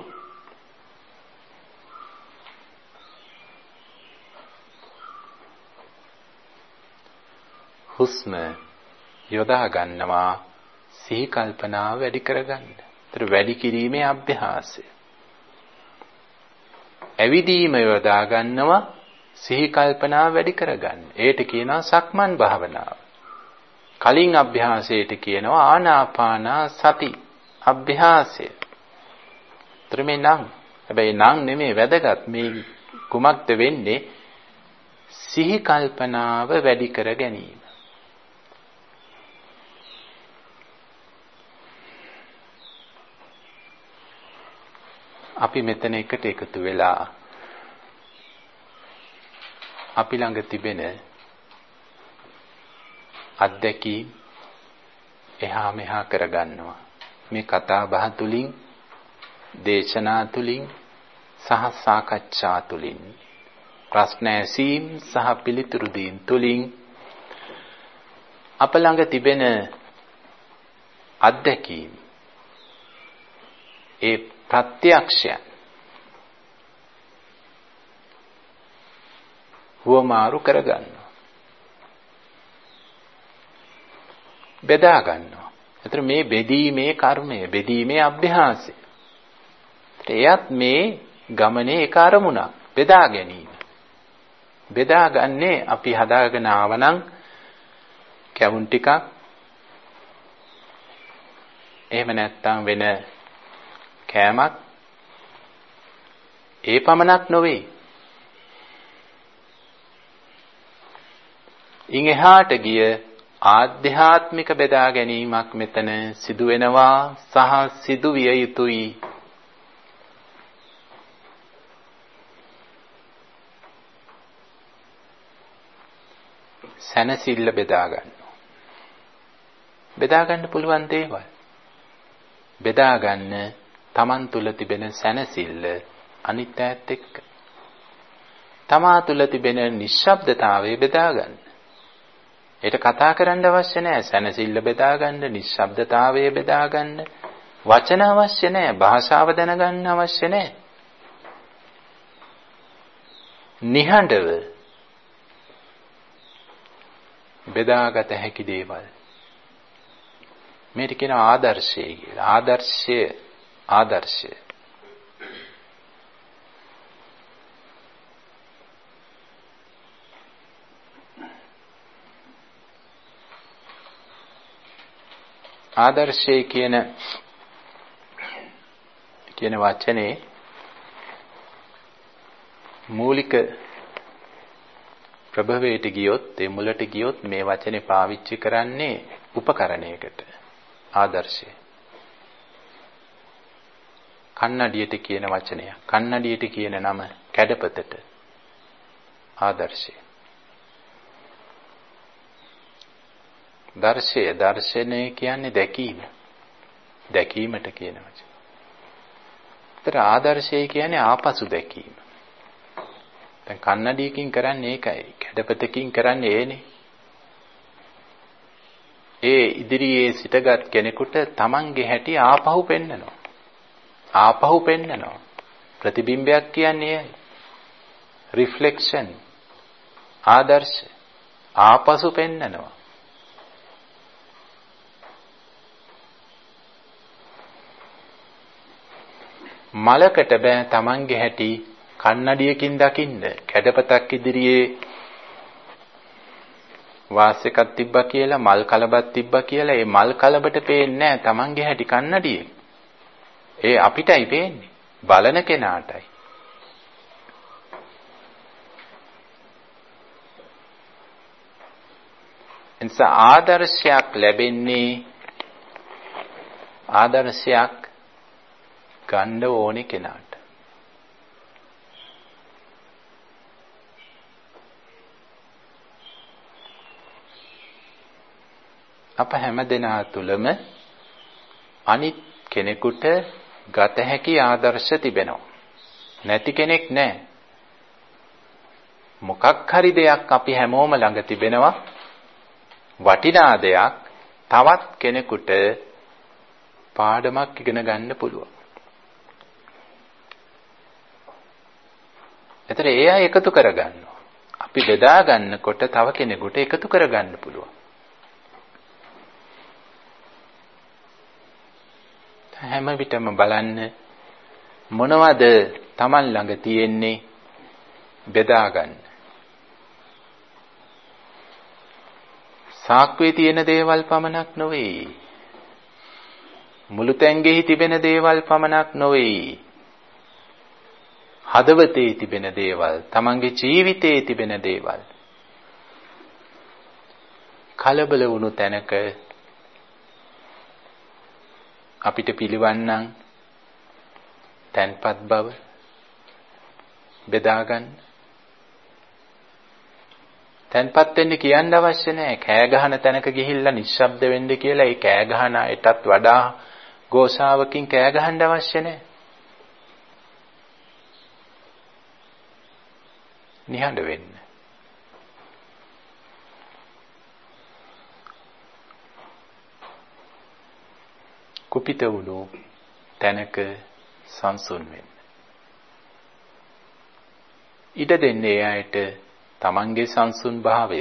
හුස්ම යොදා ගන්නවා සිහි කල්පනාව වැඩි කරගන්න. ඒතර වැඩි කිරීමේ අභ්‍යාසය. ඇවිදීම යොදා ගන්නවා සිහි කල්පනා වැඩි කරගන්න. ඒට කියනවා සක්මන් භාවනාව. කලින් අභ්‍යාසයට කියනවා ආනාපාන සති අභ්‍යාසය. ත්‍රිමේ නම් හැබැයි නම් නෙමෙයි වැදගත්. මේ කුමක්ද වෙන්නේ? සිහි කල්පනාව වැඩි කර ගැනීම. අපි මෙතන එකට එකතු වෙලා අපි ළඟ තිබෙන අත්දැකීම් එහා මෙහා කරගන්නවා. මේ කතා බහ තුලින්, දේශනා තුලින් සහ සාකච්ඡා තුලින්, ප්‍රශ්න ඇසීම් සහ පිළිතුරු දීම් තුලින් අප ළඟ තිබෙන අත්දැකීම් ඒ ප්‍රත්‍යක්ෂයන් වමාරු කරගන්නවා, බෙදා ගන්නවා. ඒතර මේ බෙදීමේ කර්මය, බෙදීමේ අභ්‍යාසය. එයත් මේ ගමනේ එක අරමුණක්, බෙදා ගැනීම. බෙදාගන්නේ අපි හදාගෙන ආවනම් කැවුම් ටිකක්, එහෙම නැත්නම් වෙන කෑමක්, ඒ පමණක් නොවේ. ඉන් එහාට ගිය ආධ්‍යාත්මික බෙදා ගැනීමක් මෙතන සිදු වෙනවා සහ සිදු විය යුතුයි. සැනසෙල්ල බෙදා ගන්නවා. බෙදා ගන්න පුළුවන් දේවල් බෙදා ගන්න තමන් තුල තිබෙන සැනසෙල්ල අනිත් ඈත් එක්ක. තමා තුල තිබෙන නිශ්ශබ්දතාවය බෙදා ගන්න. ඒක කතා කරන්න අවශ්‍ය නැහැ. සැනසෙල්ල බෙදා ගන්න, නිශ්ශබ්දතාවය බෙදා ගන්න වචන අවශ්‍ය නැහැ. භාෂාව දැනගන්න අවශ්‍ය නැහැ. නිහඬව බෙදාගත හැකි දේවල්. මේක කියන ආදර්ශය කියලා. ආදර්ශය ආදර්ශය. ආදර්ශය කියන කියන වචනේ මූලික ප්‍රභවයට ගියොත්, ඒ මුලට ගියොත් මේ වචනේ පාවිච්චි කරන්නේ උපකරණයකට. ආදර්ශය. කන්නඩියට කියන වචනය. කන්නඩියට කියන නම කැඩපතට. ආදර්ශය. දර්ශය, දර්ශනය කියන්නේ දැකීම. දැකීමට කියන වචන. ඒතර ආදර්ශය කියන්නේ ආපසු දැකීම. දැන් කන්නඩියකින් කරන්නේ ඒකයි. කැඩපතකින් කරන්නේ ඒනේ. ඒ ඉදිරියේ සිටගත් කෙනෙකුට තමන්ගේ හැටි ආපහු පෙන්නනවා. ආපහු පෙන්නනවා. ප්‍රතිබිම්බයක් කියන්නේ ඒයි. රිෆ්ලෙක්ෂන්. ආදර්ශ. ආපසු පෙන්නනවා. මලකට බෑ තමන්ගේ හැටි කන්නඩියකින් දකින්න. කැඩපතක් ඉදිරියේ වාස් එකක් තිබ්බා කියලා, මල් කලබක් තිබ්බා කියලා, ඒ මල් කලබට පේන්නේ නැහැ තමන්ගේ හැටි කන්නඩියේ. ඒ අපිටයි පේන්නේ, බලන කෙනාටයි. එනිසා ආදර්ශයක් ලැබෙන්නේ ආදර්ශයක් ගන්න ඕනේ කෙනාට. අප හැම දෙනා තුළම අනිත් කෙනෙකුට ගත හැකි ආදර්ශ තිබෙනවා. නැති කෙනෙක් නැහැ. මොකක් හරි දෙයක් අපි හැමෝම ළඟ තිබෙනවා. වටිනා දෙයක් තවත් කෙනෙකුට පාඩමක් ඉගෙන ගන්න පුළුවන්. ඒතර ඒ අය එකතු කරගන්නවා. අපි බෙදා ගන්නකොට තව කෙනෙකුට එකතු කරගන්න පුළුවන්. හැම විටම බලන්න මොනවද Taman ළඟ තියෙන්නේ බෙදා ගන්න. සාක්කුවේ තියෙන දේවල් පමණක් නොවේ. මුළු තැන්ගෙහි තිබෙන දේවල් පමණක් නොවේ. හදවතේ තිබෙන දේවල්, තමන්ගේ ජීවිතයේ තිබෙන දේවල්. කලබල වුණු තැනක අපිට පිළිවන්නම් තැන්පත් බව බෙදා ගන්න. තැන්පත් වෙන්න කියන්න අවශ්‍ය නැහැ. කෑ ගහන තැනක ගිහිල්ලා නිශ්ශබ්ද වෙන්න කියලා ඒ කෑ ගහන අයටත් වඩා ഘോഷාවකින් කෑ ගහන්න අවශ්‍ය නැහැ. නිහඬ වෙන්න. කුපිත වුණු තැනක සංසුන් වෙන්න. ඉඩ දෙන්නේ අයට තමන්ගේ සංසුන් භාවය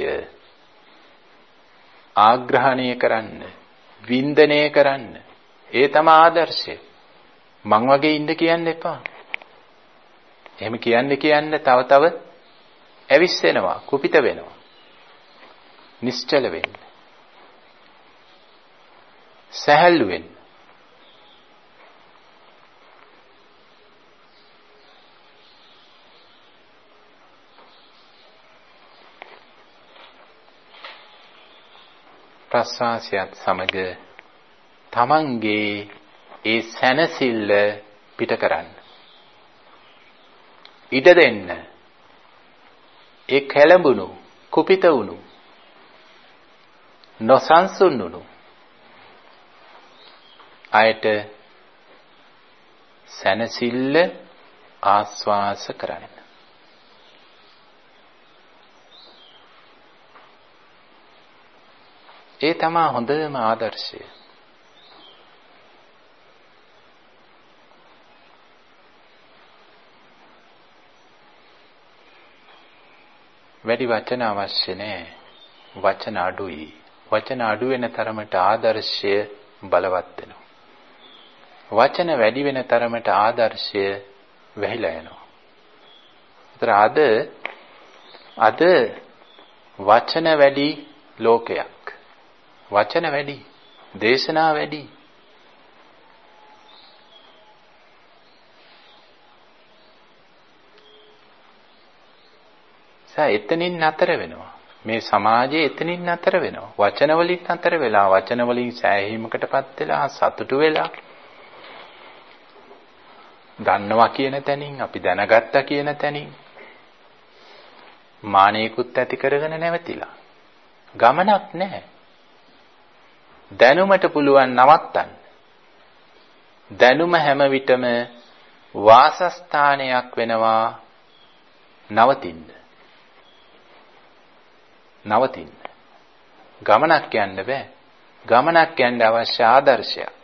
ආග්‍රහණය කරන්න, වින්දනය කරන්න. ඒ තමයි ආදර්ශය. මං වගේ ඉන්න කියන්න එපා. එහෙම කියන්න කියන්න තව තව ඇවිස්සෙනවා, කුපිත වෙනවා. නිශ්චල වෙන්න. සැහැල්ලු වෙන්න. ප්‍රසවාසයත් සමග තමන්ගේ ඒ සැනසෙල්ල පිට කරන්න. ඉඩ දෙන්න. ඒ කැළඹුණු, කුපිත වුණු, නොසන්සුන් වුණු අයට සැනසෙල්ල ආස්වාස කරන්න. ඒ තමයි හොඳම ආදර්ශය. වැඩි වචන අවශ්‍ය නැහැ. වචන අඩුයි. වචන අඩු වෙන තරමට ආදර්ශය බලවත් වෙනවා. වචන වැඩි වෙන තරමට ආදර්ශය වැහිලා යනවා. ඒතර අද අද වචන වැඩි ලෝකයක්. වචන වැඩි, දේශනා වැඩි. සා එතනින් නතර වෙනවා. මේ සමාජයේ එතනින් නතර වෙනවා. වචන වලින් නතර වෙලා, වචන වලින් සෑහීමකටපත් වෙලා, සතුටු වෙලා, දන්නවා කියන තැනින්, අපි දැනගත්තා කියන තැනින් මානෙකුත් ඇති කරගෙන නැවතිලා. ගමනක් නැහැ. දැනුමට පුළුවන් නවත්තන්න. දැනුම හැම විටම වාසස්ථානයක් වෙනවා නවතින්න. නවතින්න. ගමනක් යන්න බෑ. ගමනක් යන්න අවශ්‍ය ආදර්ශයක්.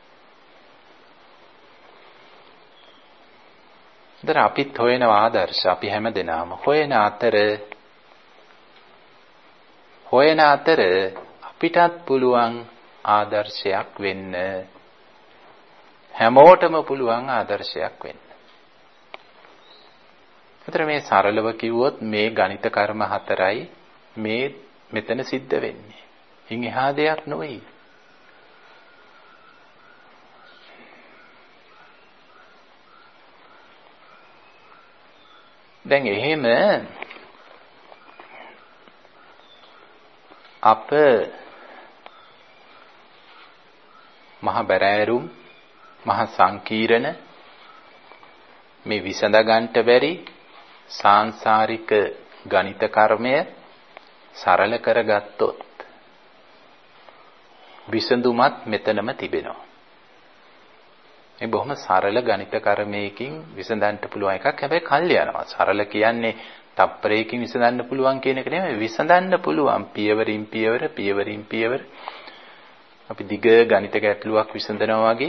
දර අපිත් හොයන ආදර්ශ අපි හැමදෙනාම හොයන අතර හොයන අතර අපිටත් පුළුවන් ආදර්ශයක් වෙන්න. හැමෝටම පුළුවන් ආදර්ශයක් වෙන්න. ඒතර මේ සරලව කිව්වොත් මේ ගණිත කර්ම හතරයි මේ මෙතන සිද්ධ වෙන්නේ. ඉන් එහා දෙයක් නෙවෙයි. දැන් එහෙම අප මහ බැරෑරුම් මහ සංකීර්ණ මේ විසඳ ගන්නට බැරි සාංශාරික ගණිත කර්මය සරල කරගත්තොත් විසඳුමත් මෙතනම තිබෙනවා. මේ බොහොම සරල ගණිත කර්මයකින් විසඳන්න පුළුවන් එකක්. හැබැයි කල් යනවා. සරල කියන්නේ තප්පරයකින් විසඳන්න පුළුවන් කියන එක නෙමෙයි. විසඳන්න පුළුවන් පියවරින් පියවර පියවරින් පියවර. අපි දිග ගණිත ගැටලුවක් විසඳනවා වගේ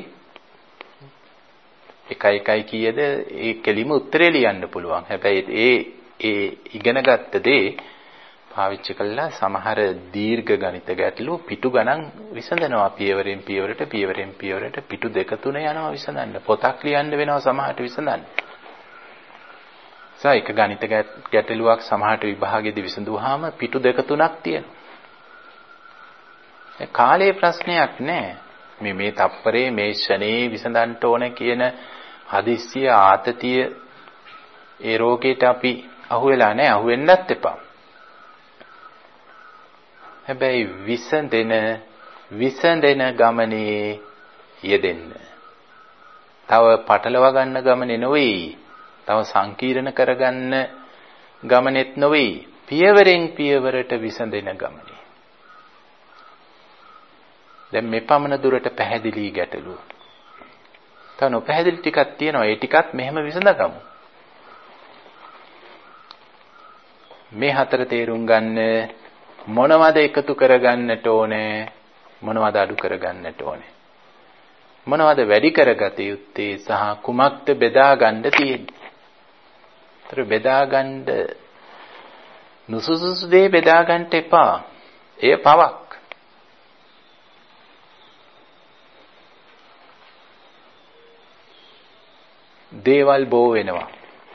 එකයි එකයි කීයද ඒ කෙලිම උත්තරේ ලියන්න පුළුවන්. හැබැයි ඒ ඒ ඉගෙනගත්ත දේ පාවිච්චි කළා සමහර දීර්ඝ ගණිත ගැටලු පිටු ගණන් විසඳනවා. පියවරෙන් පියවරට පියවරෙන් පියවරට පිටු දෙක තුන යනවා විසඳන්න. පොතක් ලියන්න වෙනවා සමහරට විසඳන්න. සා එක ගණිත ගැටලුවක් සමහරට විභාගෙදී විසඳුවාම පිටු දෙක තුනක් තියෙනවා. කාලේ ප්‍රශ්නයක් නෑ. මේ මේ තප්පරේ මේ ෂනේ විසඳන්න ඕන කියන හදිස්සිය ආතතිය ඒ රෝගයට අපි අහුවෙලා නෑ. අහුවෙන්නත් එපා. හැබැයි විසඳෙන විසඳෙන ගමනේ යෙදෙන්න. තව පටලවා ගන්න ගමනේ නෙවෙයි. තව සංකීර්ණ කරගන්න ගමනේත් නෙවෙයි. පියවරෙන් පියවරට විසඳෙන ගමනේ. දැන් මේ පමණ දුරට පැහැදිලි ගැටලුව. තව නොපැහැදිලි ටිකක් තියෙනවා. ඒ ටිකත් මෙහෙම විසඳගමු. මේ හතර තේරුම් ගන්න මොනවද එකතු කරගන්නට ඕනේ, මොනවද අඩු කරගන්නට ඕනේ, මොනවද වැඩි කරගත යුත්තේ සහ කුමක්ද බෙදා ගන්න තියෙන්නේ. ඒතර බෙදා ගන්න නුසුසුසු දේ බෙදා ගන්න එපා. එය පවක්. දේවල් බෝ වෙනවා.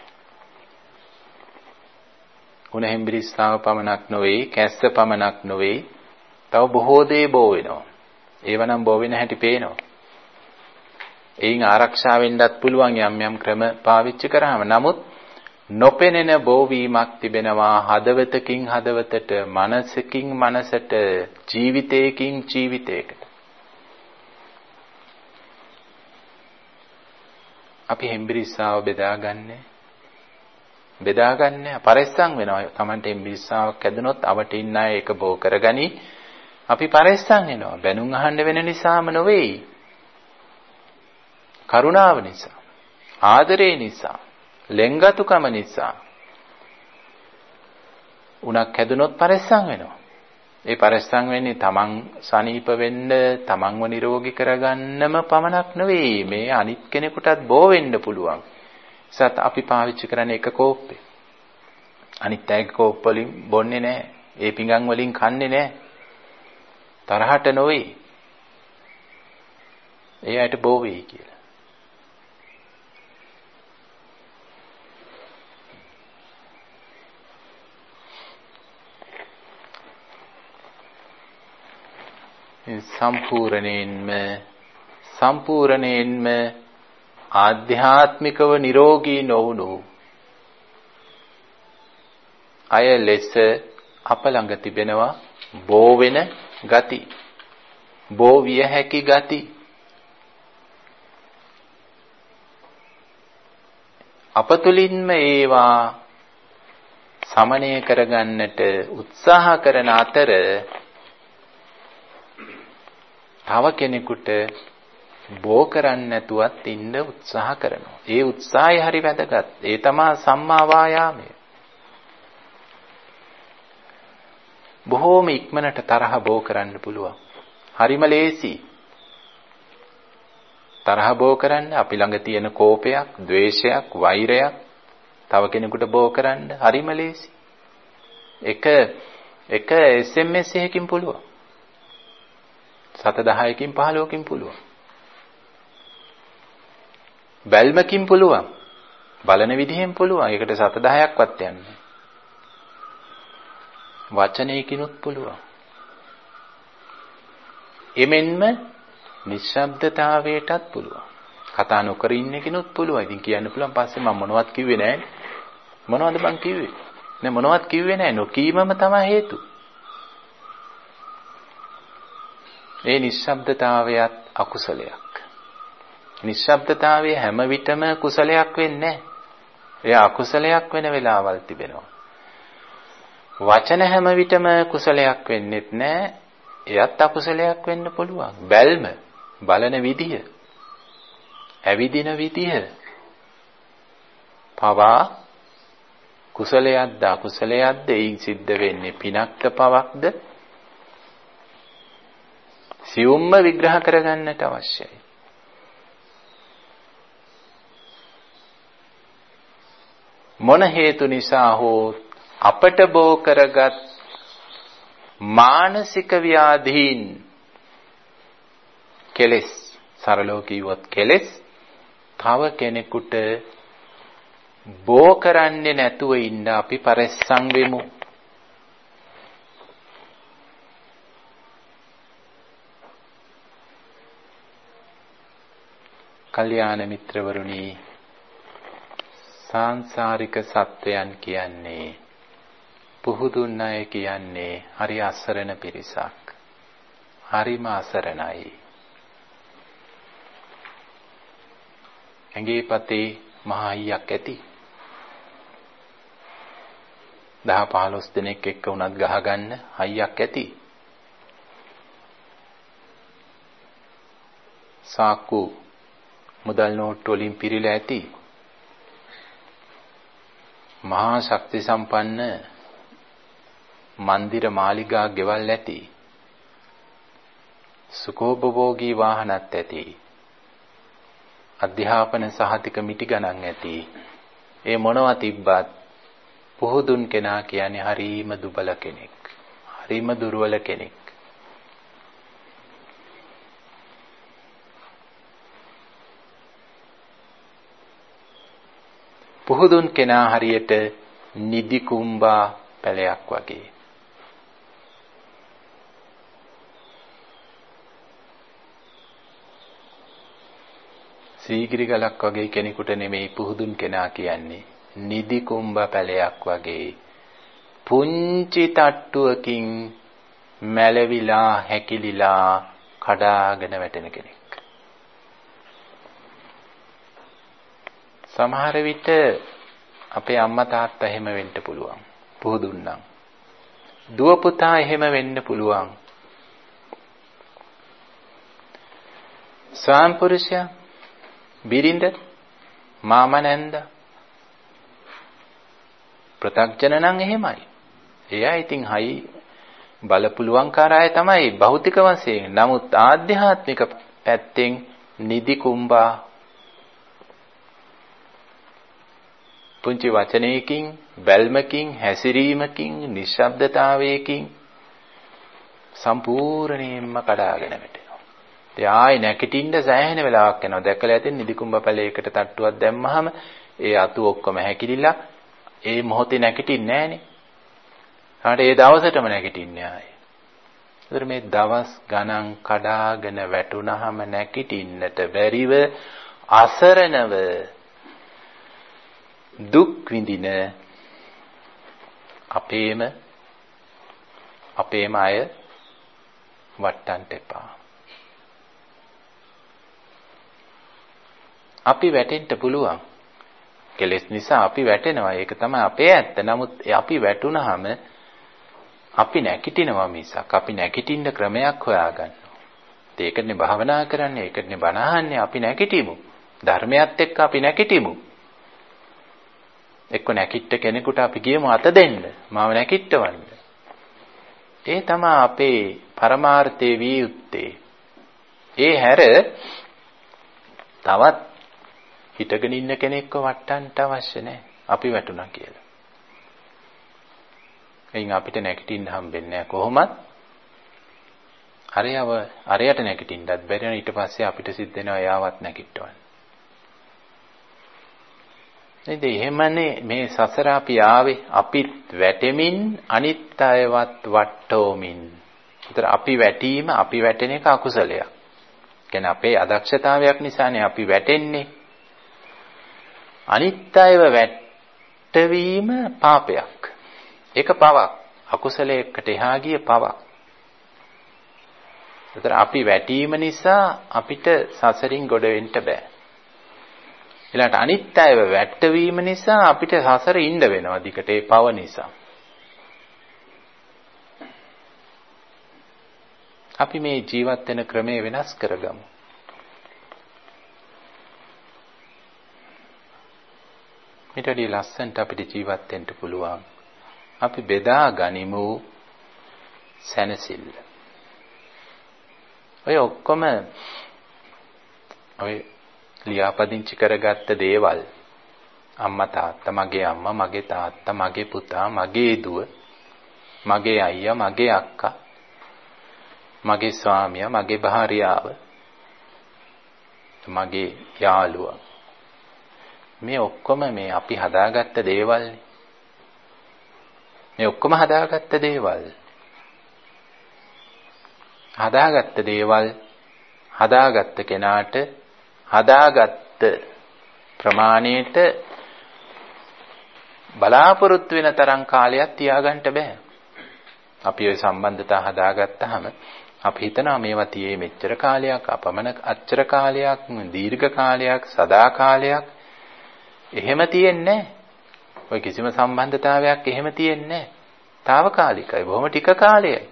උණ හෙම්බිරිස්සාව පමණක් නොවේ, කැස්ස පමණක් නොවේ, තව බොහෝ දේ බෝ වෙනවා. ඒවනම් බෝ වෙන හැටි පේනවා. එයින් ආරක්ෂා වෙන්නත් පුළුවන් යම් යම් ක්‍රම පාවිච්චි කරාම. නමුත් නොපෙනෙන බෝවීමක් තිබෙනවා හදවතකින් හදවතට, මනසකින් මනසට, ජීවිතයකින් ජීවිතයකට. අපි හෙම්බිරිස්සාව බෙදාගන්නේ බෙදාගන්නේ පරිස්සම් වෙනවා. Tamante හෙම්බිරිස්සාවක් ඇදුනොත් අවට ඉන්න අය ඒක බෝ කරගනි. අපි පරිස්සම් වෙනවා. බැනුම් අහන්න වෙන නිසාම නෙවෙයි. කරුණාව නිසා, ආදරේ නිසා, ලෙන්ගතුකම නිසා උණක් හැදුනොත් පරිස්සම් වෙනවා. ඒ පරිස්සම් වෙන්නේ තමන් සනීප වෙන්න, තමන්ව නිරෝගී කරගන්නම පමණක් නෙවෙයි. මේ අනිත් කෙනෙකුටත් බෝ වෙන්න පුළුවන්. සත් අපි පාවිච්චි කරන එක කෝප්පේ. අනිත් අයගේ කෝප්ප වලින් බොන්නේ නැහැ. ඒ පිඟන් වලින් කන්නේ නැහැ. තරහට නෙවෙයි. ඒ අයට බෝ වෙයි කියලා. සම්පූර්ණයෙන්ම සම්පූර්ණයෙන්ම ආධ්‍යාත්මිකව නිරෝගී නොවුණු අය ලෙස අප ළඟ තිබෙනවා බෝ වෙන ගති, බෝ විය හැකි ගති. අප තුළින්ම ඒවා සමනය කරගන්නට උත්සාහ කරන අතර තව කෙනෙකුට බෝ කරන්නේ නැතුවත් ඉන්න උත්සාහ කරනවා. ඒ උත්සාහය හරි වැදගත්. ඒ තමයි සම්මා වායාමය. බොහෝම ඉක්මනට තරහ බෝ කරන්න පුළුවන්. හරිම ලේසි. තරහ බෝ කරන්න අපි ළඟ තියෙන කෝපයක්, ද්වේෂයක්, වෛරයක් තව කෙනෙකුට බෝ කරන්න හරිම ලේසි. එක එක එස් එම් එස් එකකින් පුළුවන්. සත දහයකින් පහළොවකින් පුළුවන්. බැල්මකින් පුළුවන්. බලන විදිහෙන් පුළුවන්. ඒකට සත දහයක්වත් යන්නේ. වචනයකිනුත් පුළුවන්. එමෙන්ම නිශ්ශබ්දතාවයටත් පුළුවන්. කතා නොකර ඉන්න කෙනුත් පුළුවන්. ඉතින් කියන්න පුළුවන් පස්සේ මම මොනවත් කිව්වේ නැහැ. මොනවද මං කිව්වේ? නේ මොනවත් කිව්වේ නැහැ. නොකීමම තමයි හේතුව. ඒ නිශ්ශබ්දතාවයත් අකුසලයක්. නිශ්ශබ්දතාවය හැම විටම කුසලයක් වෙන්නේ නැහැ. ඒ අකුසලයක් වෙන වෙලාවල් තිබෙනවා. වචන හැම විටම කුසලයක් වෙන්නේත් නැහැ. එයත් අකුසලයක් වෙන්න පුළුවන්. බැල්ම, බලන විදිය, ඇවිදින විදිය පවා කුසලයක්ද අකුසලයක්ද එයින් සිද්ධ වෙන්නේ පිනක්ද පවක්ද සියුම්ම විග්‍රහ කරගන්නට අවශ්‍යයි. මොන හේතු නිසා හෝ අපට බෝ කරගත් මානසික ව්‍යාධීන් කෙලෙස්, සරලව කිව්වොත් කෙලෙස් තව කෙනෙකුට බෝ කරන්නේ නැතුව ඉන්න අපි පරිස්සම් වෙමු. කල්යාණ මිත්‍රවරුනි, සාංශාරික සත්වයන් කියන්නේ, පුහුදුන් අය කියන්නේ හරි අසරණ පිරිසක්. හරිම අසරණයි. ඇඟේ පතේ මහ අයියක් ඇති. දහ පහළොස් දෙනෙක් එක්ක උනත් ගහගන්න අයියක් ඇති. සාක්කු මුදල් නෝට්ටු වලින් පිරීලා ඇති. මහා ශක්ති සම්පන්න මන්දිර මාලිගා ගෙවල් ඇති. සුඛෝපභෝගී වාහනත් ඇති. අධ්‍යාපන සහතික මිටි ගණන් ඇති. ඒ මොනවා තිබ්බත් පුහුදුන් කෙනා කියන්නේ හරීම දුබල කෙනෙක්. හරීම දුර්වල කෙනෙක්. පුහුදුන් කෙනා හරියට නිදි කුඹා පැලයක් වගේ. සීගිරි ගලක් වගේ කෙනෙකුට නෙමෙයි පුහුදුන් කෙනා කියන්නේ. නිදි කුඹා පැලයක් වගේ. පුංචි තට්ටුවකින් මැලවිලා හැකිලිලා කඩාගෙන වැටෙන කෙනෙක්. සමහර විට අපේ අම්මා තාත්තා එහෙම වෙන්න පුළුවන්. පුහුදුන් නම්. දුව පුතා එහෙම වෙන්න පුළුවන්. ස්වාම පුරුෂයා, බිරිඳ, මාමා නැන්ද, ප්‍රත්‍යක්ෂන නම් එහෙමයි. එයා ඉතින් හයි බලපුලුවන්කාර අය තමයි භෞතික වශයෙන්. නමුත් ආධ්‍යාත්මික පැත්තෙන් නිදි කුඹා, පුංචි වචනයකින්, බැල්මකින්, හැසිරීමකින්, නිශ්ශබ්දතාවයකින් සම්පූර්ණයෙන්ම කඩාගෙන වැටෙනවා. ඒ ආයි නැගිටින්න සෑහෙන වෙලාවක් යනවා. දැකලා ඇතින් නිදි කුඹ පැලයකට තට්ටුවක් දැම්මහම ඒ අතු ඔක්කොම හැකිලිලා ඒ මොහොතේ නැගිටින්නේ නැහනේ. හරියට ඒ දවසටම නැගිටින්නේ ආයි. ඒතර මේ දවස් ගණන් කඩාගෙන වැටුනහම නැගිටින්නට බැරිව අසරණව දුක් විඳින අපේම අපේම අය වට්ටන්ට එපා. අපි වැටෙන්න පුළුවන්. කෙලෙස් නිසා අපි වැටෙනවා. ඒක තමයි අපේ ඇත්ත. නමුත් අපි වැටුනහම අපි නැගිටිනවා මිසක් අපි නැගිටින්න ක්‍රමයක් හොයාගන්නවා. ඒකනේ භාවනා කරන්නේ. ඒකනේ බණ අහන්නේ. අපි නැගිටිමු. ධර්මයත් එක්ක අපි නැගිටිමු. එක්ක නැකිට කෙනෙකුට අපි කියමු අත දෙන්න. මාව නැකිටවන්න. ඒ තමයි අපේ පරමාර්ථයේ විය යුත්තේ. ඒ හැර තවත් හිටගෙන ඉන්න කෙනෙක්ව වට්ටන්න අවශ්‍ය නැහැ. අපි වැටුණා කියලා. එයින් අපිට නැගිටින්න හම්බෙන්නේ නැහැ. කොහොමත් අරයව අරයට නැගිටින්නත් බැරි වෙන ඊට පස්සේ අපිට සිද්ධ වෙනවා යාවත් නැගිටවන්න. නේද? එහෙමනේ මේ සසර අපි ආවේ. අපිත් වැටෙමින් අනිත් අයවත් වට්ටෝමින්. ඒතර අපි වැටීම, අපි වැටෙන එක අකුසලයක්. කියන්නේ අපේ අදක්ෂතාවයක් නිසානේ අපි වැටෙන්නේ. අනිත් අයව වැටවීම පාපයක්. ඒක පවක්. අකුසලයකට එහා ගිය පවක්. ඒතර අපි වැටීම නිසා අපිට සසරින් ගොඩ වෙන්න බෑ. ඊළඟට අනිත් අයව වැටවීම නිසා අපිට සසරේ ඉන්න වෙනවා දිකට ඒ පව නිසා. අපි මේ ජීවත් වෙන ක්‍රමය වෙනස් කරගමු. ඊටදී ලස්සනට අපිට ජීවත් වෙන්න පුළුවන්. අපි බෙදා ගනිමු සැනසෙල්ල. ඔය ඔක්කොම ඔය ලියාපදිංචි කරගත්ත දේවල්, අම්මා තාත්තා, මගේ අම්මා, මගේ තාත්තා, මගේ පුතා, මගේ දුව, මගේ අයියා, මගේ අක්කා, මගේ ස්වාමියා, මගේ භාර්යාව, මගේ යාළුවා, මේ ඔක්කොම මේ අපි හදාගත්ත දේවල්නේ. මේ ඔක්කොම හදාගත්ත දේවල්. හදාගත්ත දේවල් හදාගත්ත කෙනාට හදාගත්ත ප්‍රමාණයට බලාපොරොත්තු වෙන තරම් කාලයක් තියාගන්න බෑ. අපි ওই සම්බන්ධතා හදාගත්තාම අපි හිතනවා මේවා තියේ මෙච්චර කාලයක්, අපමණ අච්චර කාලයක්, දීර්ඝ කාලයක්, සදා කාලයක්. එහෙම තියෙන්නේ නැහැ. ඔය කිසිම සම්බන්ධතාවයක් එහෙම තියෙන්නේ නැහැ. తాවකාලිකයි. බොහොම ටික කාලයයි.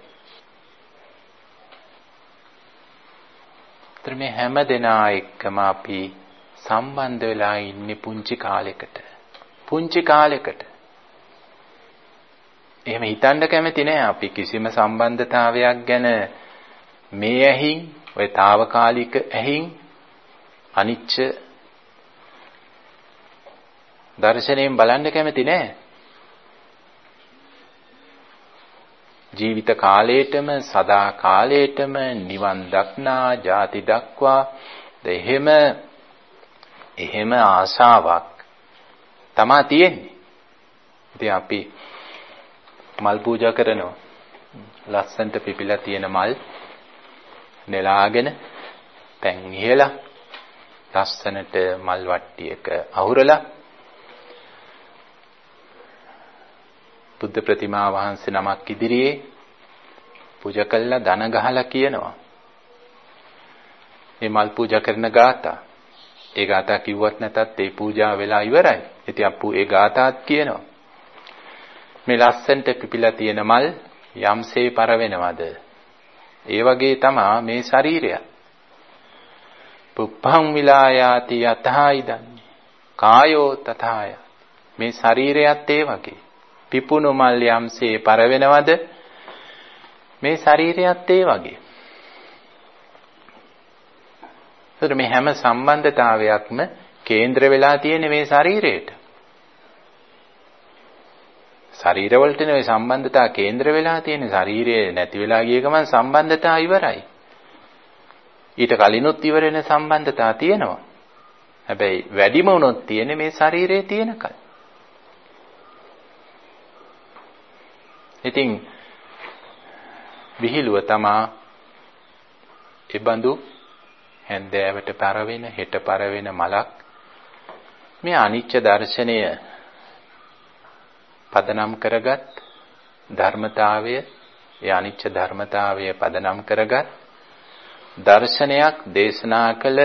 ඒතර මේ හැම දෙනා එක්කම අපි සම්බන්ධ වෙලා ඉන්නේ පුංචි කාලයකට. පුංචි කාලයකට. එහෙම හිතන්න කැමති නෑ අපි කිසිම සම්බන්ධතාවයක් ගැන මේ ඇහින්, ඔය తాවකාලික ඇහින් අනිච්ච දර්ශනයෙන් බලන්න කැමති නෑ. ජීවිත කාලයටම සදා කාලයටම නිවන් දක්නා ජාති දක්වා එහෙම එහෙම ආශාවක් තමා තියෙන්නේ. ඉතින් අපි මල් පූජා කරනවා. ලස්සන්ට පිපිලා තියෙන මල් නෙලාගෙන පැන් ඉහලා ලස්සනට මල් වට්ටියක අහුරලා බුද්ධ ප්‍රතිමා වහන්සේ නමක් ඉදිරියේ පූජා කළා දන ගහලා කියනවා. මේ මල් පූජා කරන ගාථා. ඒ ගාථා කිව්වත් නැතත් ඒ පූජා වෙලා ඉවරයි. ඉතින් අප්පු ඒ ගාථාත් කියනවා. මේ ලස්සන්ට පිපිලා තියෙන මල් යම්සේ පර වෙනවද? ඒ වගේ තමා මේ ශරීරය. පුප්පං විලායාති යතහයිදන්නේ. කායෝ තථාය. මේ ශරීරයත් ඒ වගේ. පිපුණු මල් යම්සේ පර වෙනවද? මේ ශරීරයත් ඒ වගේ. ඒතර මේ හැම සම්බන්ධතාවයක්ම කේන්ද්‍ර වෙලා තියෙන මේ ශරීරයට. ශරීර වලට නේ සම්බන්ධතා කේන්ද්‍ර වෙලා තියෙන. ශරීරය නැති වෙලා ගිය ගමන් සම්බන්ධතා ඉවරයි. ඊට කලිනුත් ඉවර වෙන සම්බන්ධතා තියෙනවා. හැබැයි වැඩිම වුණොත් තියෙන්නේ මේ ශරීරයේ තියෙනකල්. ඉතින් විහිළුව තමා ඒ බඳු හැන්දෑවට පරවෙන හෙට පරවෙන මලක් මේ අනිච්ච දර්ශනය පදනම් කරගත් ධර්මතාවය, ඒ අනිච්ච ධර්මතාවය පදනම් කරගත් දර්ශනයක් දේශනා කළ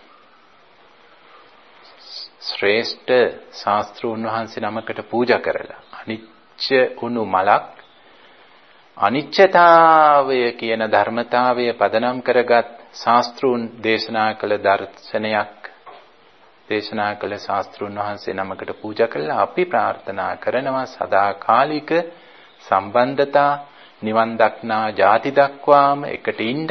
ශ්‍රේෂ්ඨ ශාස්ත්‍රූන් වහන්සේ නමකට පූජා කරලා අනිච්ච උණු මලක් අනිච්චතාවය කියන ධර්මතාවය පදනම් කරගත් ශාස්ත්‍රූන් දේශනා කළ දර්ශනයක් දේශනා කළ ශාස්ත්‍රූන් වහන්සේ නමකට පූජා කළා. අපි ප්‍රාර්ථනා කරනවා සදාකාලික සම්බන්ධතා නිවන් දක්නා ජාති දක්වාම එකට ඉන්න.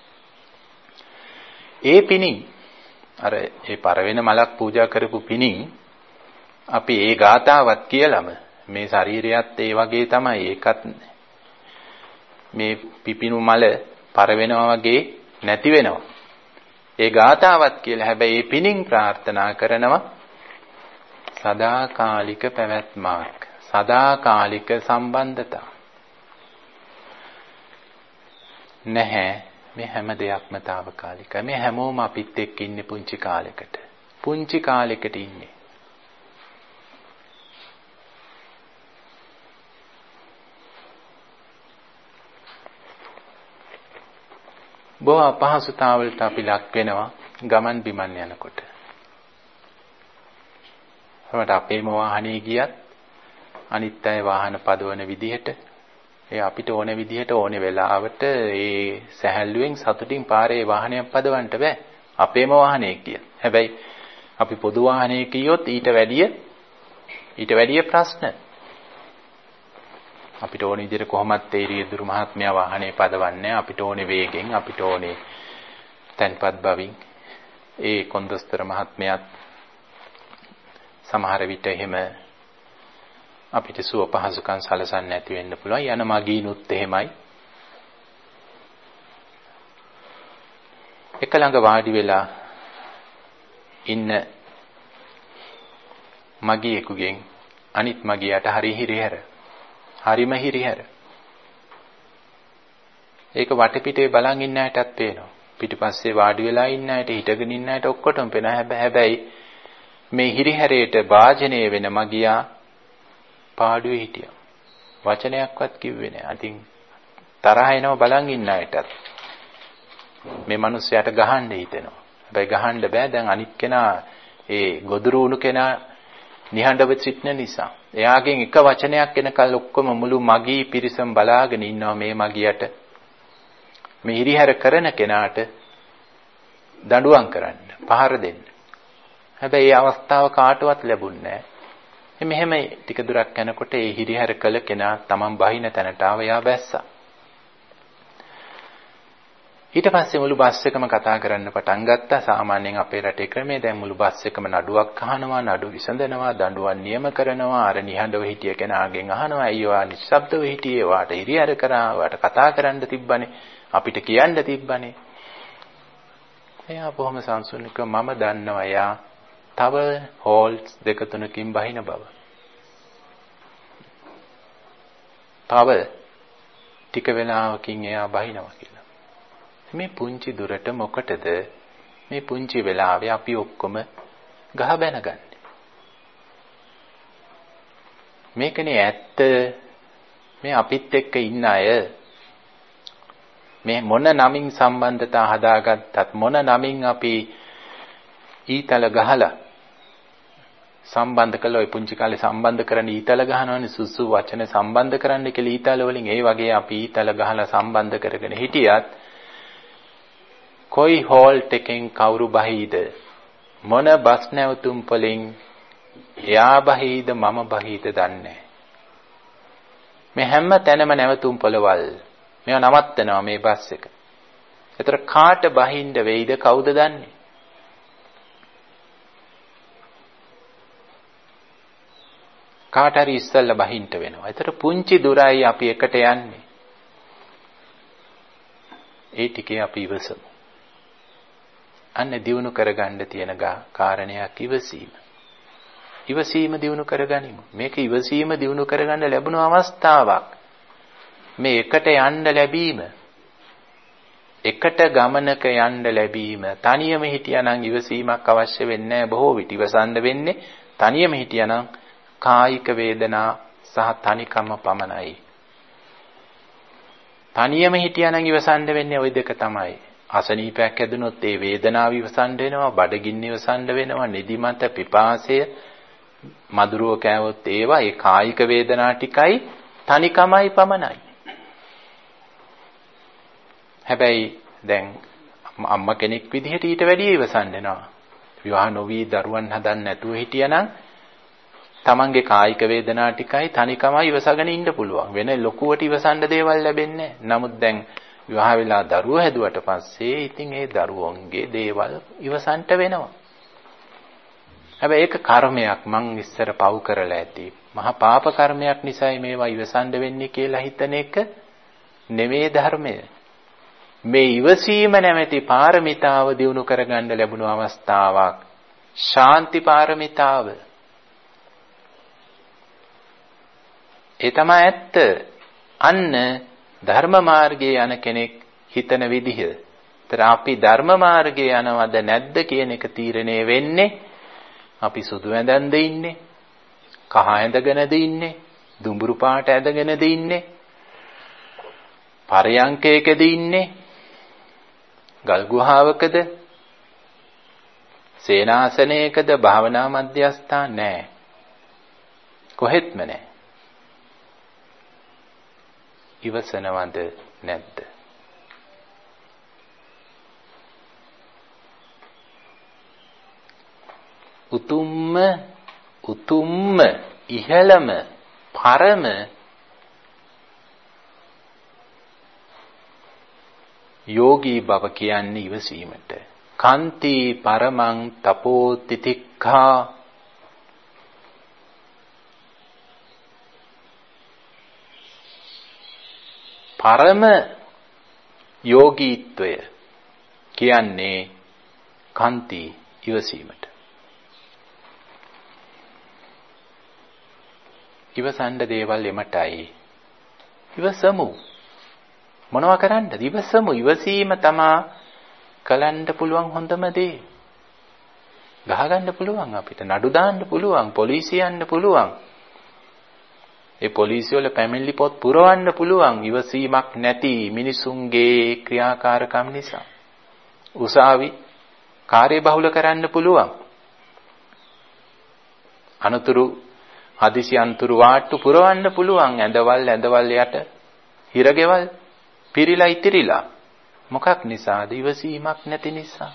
ඒ පිණින් අර ඒ පරවෙන මලක් පූජා කරපු පිණින් අපි ඒ ගාතාවත් කියලාම මේ ශරීරයත් ඒ වගේ තමයි. ඒකත් මේ පිපිනු මල පරවෙනවා වගේ නැති වෙනවා. ඒ ගාතාවත් කියලා හැබැයි ඒ පිණින් ප්‍රාර්ථනා කරනවා සදාකාලික පැවැත්මක්, සදාකාලික සම්බන්ධතා. නැහැ මේ හැම දෙයක්ම తాවකාලිකයි. මේ හැමෝම අපිත් එක්ක ඉන්නේ පුංචි කාලයකට. පුංචි කාලයකට ඉන්නේ. බොහෝ අපහසුතාවලට අපි ලක් වෙනවා ගමන් බිමන් යනකොට. අපට අපේම වාහනේ ගියත් අනිත් අය වාහන පදවන විදිහට ඒ අපිට ඕන විදිහට ඕනේ වෙලාවට ඒ සැහැල්ලුවෙන් සතුටින් පාරේ වාහනයක් පදවන්න බෑ. අපේම වාහනේ ගියත්. හැබැයි අපි පොදු වාහනේ ගියොත් ඊට වැඩිය ඊට වැඩිය ප්‍රශ්න. අපිට ඕන විදිහට කොහොමත් ඒ රියදුරු මහත්මයා වාහනේ පදවන්නේ අපිට ඕනේ වේගෙන් අපිට ඕනේ තන්පත් බවින් ඒ කොන්දස්තර මහත්මයාත් සමහර විට එහෙම අපිට සුව පහසුකම් සලසන්නේ නැති වෙන්න පුළුවන්. යන මගීනුත් එහෙමයි. එක ළඟ වාඩි වෙලා ඉන්න මගියෙකුගෙන් අනිත් මගියට හරි හිරිහැර. හරිම හිරිහැර. ඒක වටපිටේ බලන් ඉන්න අයටත් පේනවා. පිටිපස්සේ වාඩි වෙලා ඉන්න අයට හිටගෙන ඉන්න අයට ඔක්කොටම පේන හැබැයි මේ හිරිහැරේට වාජනය වෙන මගියා පාඩුවේ හිටියා. වචනයක්වත් කිව්වේ නෑ. අතින් තරහ එනවා බලන් ඉන්න අයටත්. මේ මිනිස්සයාට ගහන්න හිතෙනවා. හැබැයි ගහන්න බෑ. දැන් අනිත් කෙනා ඒ ගොදුරු වුණු කෙනා නිහඬව සිටින නිසා. එයාගෙන් එක වචනයක් එනකල් ඔක්කොම මුළු මගී පිරිසම බලාගෙන ඉන්නවා මේ මගියට. මේ හිරිහැර කරන කෙනාට දඬුවම් කරන්න, පහර දෙන්න. හැබැයි මේ අවස්ථාව කාටවත් ලැබුණේ නැහැ. මෙහෙම ටික දුරක් යනකොට ඒ හිරිහැර කළ කෙනා තමන් බහින තැනට ආව යා බැස්සා. ඊට පස්සේ මුළු බස් එකම කතා කරන්න පටන් ගත්තා. සාමාන්‍යයෙන් අපේ රටේ ක්‍රමේ දැන් මුළු බස් එකම නඩුවක් අහනවා, නඩු විසඳනවා, දඬුවම් නියම කරනවා. අර නිහඬව හිටිය කෙනාගෙන් අහනවා, "අයියෝ නිශ්ශබ්දව හිටියේ, වාට හිරිහැර කරා, වාට කතා කරන්න තිබ්බනේ, අපිට කියන්න තිබ්බනේ." එයා බොහොම සංසුන්නික මම දන්නවා යා තව හෝල්ස් දෙක තුනකින් බහින බව. තව ටික වෙලාවකින් එයා බහිනවා කියලා. මේ පුංචි දුරට මොකටද මේ පුංචි වෙලාවේ අපි ඔක්කොම ගහ බැනගන්නේ? මේකනේ ඇත්ත. මේ අපිත් එක්ක ඉන්න අය මේ මොන නමින් සම්බන්ධතා හදාගත්තත් මොන නමින් අපි ඊතල ගහලා සම්බන්ධ කළා. ඔය පුංචි කාලේ සම්බන්ධ කරන්න ඊතල ගහනවනේ, සුසු වචන සම්බන්ධ කරන්න කියලා ඊතල වලින්. ඒ වගේ අපි ඊතල ගහලා සම්බන්ධ කරගෙන හිටියත් කොයි හෝල්ට් එකෙන් කවුරු බහීද, මොන බස් නැවතුම් වලින් එයා බහීද මම බහීද දන්නේ. මේ හැම තැනම නැවතුම් පොළවල් මේවා නවත්තනවා මේ බස් එක. ඒතර කාට බහින්න වෙයිද කවුද දන්නේ? කාට හරි ඉස්සල්ලා බහින්න වෙනවා. ඒතර පුංචි දුරයි අපි එකට යන්නේ. ඒ ටිකේ අපි ඉවසමු. අන්න දිනු කරගන්න තියෙන කාරණයක් ඉවසීම. ඉවසීම දිනු කරගනිමු. මේක ඉවසීම දිනු කරගන්න ලැබුණු අවස්ථාවක්. මේ එකට යන්න ලැබීම, එකට ගමනක යන්න ලැබීම. තනියම හිටියානම් ඉවසීමක් අවශ්‍ය වෙන්නේ නැහැ. බොහෝ විට ඉවසන්න වෙන්නේ තනියම හිටියානම් කායික වේදනා සහ තනිකම පමණයි. තනියම හිටියානම් ඉවසන්න වෙන්නේ ওই දෙක තමයි. අසනීපයක් ඇදුනොත් ඒ වේදනාව ඉවසන්න වෙනවා, බඩගින්න ඉවසන්න වෙනවා, නිදිමත, පිපාසය, මధుරව කෑවොත් ඒවා ඒ කායික වේදනා ටිකයි තනිකමයි පමණයි. හැබැයි දැන් අම්මා කෙනෙක් විදිහට ඊට වැඩිය ඉවසන්න වෙනවා. විවාහ නොවි දරුවන් හදන්න නැතුව හිටියනම් තමන්ගේ කායික වේදනා ටිකයි තනිකමයි ඉවසගෙන ඉන්න පුළුවන්. වෙන ලොකුවට ඉවසන්න දේවල් ලැබෙන්නේ නැහැ. නමුත් දැන් විවාහ වෙලා දරුවෝ හැදුවට පස්සේ ඉතින් ඒ දරුවෝන්ගේ දේවල් ඉවසන්ට වෙනවා. හැබැයි ඒක කර්මයක්. මං ඉස්සර පව් කරලා ඇති. මහා පාප කර්මයක් නිසායි මේවා ඉවසන්න වෙන්නේ කියලා හිතන එක නෙමේ ධර්මය. මේ ඉවසීම නැමැති පාරමිතාව දිනු කරගන්න ලැබුණු අවස්ථාවක්. ශාන්ති පාරමිතාව. ඒ තමයි ඇත්ත. අන්න ධර්ම මාර්ගයේ යන කෙනෙක් හිතන විදිහ. ඒතර අපි ධර්ම මාර්ගයේ යනවද නැද්ද කියන එක තීරණය වෙන්නේ අපි සුදු ඇඳන්ද ඉන්නේ, කහ ඇඳගෙනද ඉන්නේ, දුඹුරු පාට ඇඳගෙනද ඉන්නේ, පරයන්කයකද ඉන්නේ, ගල් ගුහාවකද, සේනාසනයකද, භාවනා මධ්‍යස්ථාන නැහැ. කොහෙත්ම නැහැ. ඉවසනවද නැද්ද? උතුම්ම උතුම්ම ඉහළම පරම යෝගී බව කියන්නේ ඉවසීමට. කාන්ති පරමං තපෝ තිතික්ඛා. පරම යෝගීත්වය කියන්නේ කාන්ති ඉවසීමට. ඉවසන්න දේවල් එමටයි. ඉවසමු. මොනවා කරන්නද? ඉවසමු. ඉවසීම තමා කලන්න පුළුවන් හොඳම දේ. ගහගන්න පුළුවන් අපිට, නඩු දාන්න පුළුවන්, පොලිසිය යන්න පුළුවන්. ඒ පොලිසිය වල පැමිණිලි පොත් පුරවන්න පුළුවන් ඉවසීමක් නැති මිනිසුන්ගේ ක්‍රියාකාරකම් නිසා. උසාවි කාර්යබහුල කරන්න පුළුවන්. අනතුරු හදිසි අන්තුරු වාට්ටු පුරවන්න පුළුවන්. ඇඳවල් ඇඳවල් යට හිරගෙවල් පිරීලා ඉතිරිලා. මොකක් නිසාද? ඉවසීමක් නැති නිසා.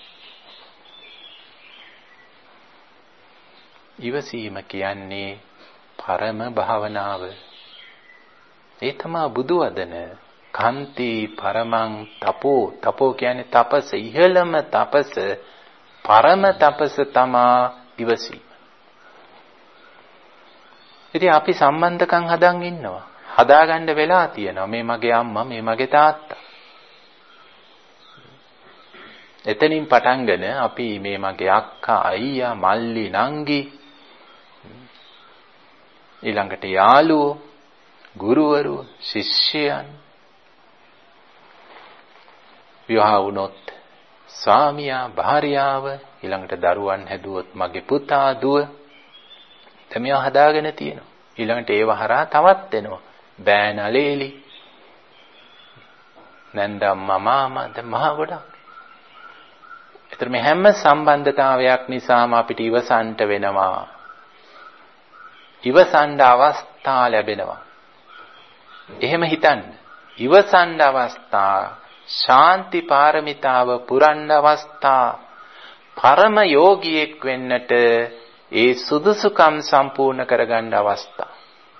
ඉවසීම කියන්නේ පරම භාවනාව. ඒ තමයි බුදු වදන. කාන්ති පරමං තපෝ. තපෝ කියන්නේ තපස, ඉහළම තපස, පරම තපස තමා ඉවසීම. ඉතින් අපි සම්බන්ධකම් හදන් ඉන්නවා. හදාගන්න වෙලා තියෙනවා. මේ මගේ අම්මා, මේ මගේ තාත්තා. එතනින් පටන්ගෙන අපි මේ මගේ අක්කා, අයියා, මල්ලි, නංගි, ඊළඟට යාළුවෝ, ගුරුවරු, ශිෂ්‍යයන්, විවාහ වුණොත් ස්වාමියා, භාර්යාව, ඊළඟට දරුවන් හැදුවොත් මගේ පුතා, දුව. තමයා හදාගෙන තියෙනවා. ඊළඟට ඒව හරහා තවත් එනවා. බෑනලේලි, නැන්දම්මා, මාමා, දැන් මහ ගොඩක්. ඒතර මේ හැම සම්බන්ධතාවයක් නිසාම අපිට ඉවසන්ට වෙනවා. ඉවසන්න අවස්ථා ලැබෙනවා. එහෙම හිතන්න. ඉවසන්න අවස්ථා, ශාන්ති පාරමිතාව පුරන්න අවස්ථා, පරම යෝගියෙක් වෙන්නට ඒ සුදුසුකම් සම්පූර්ණ කරගන්න අවස්ථා.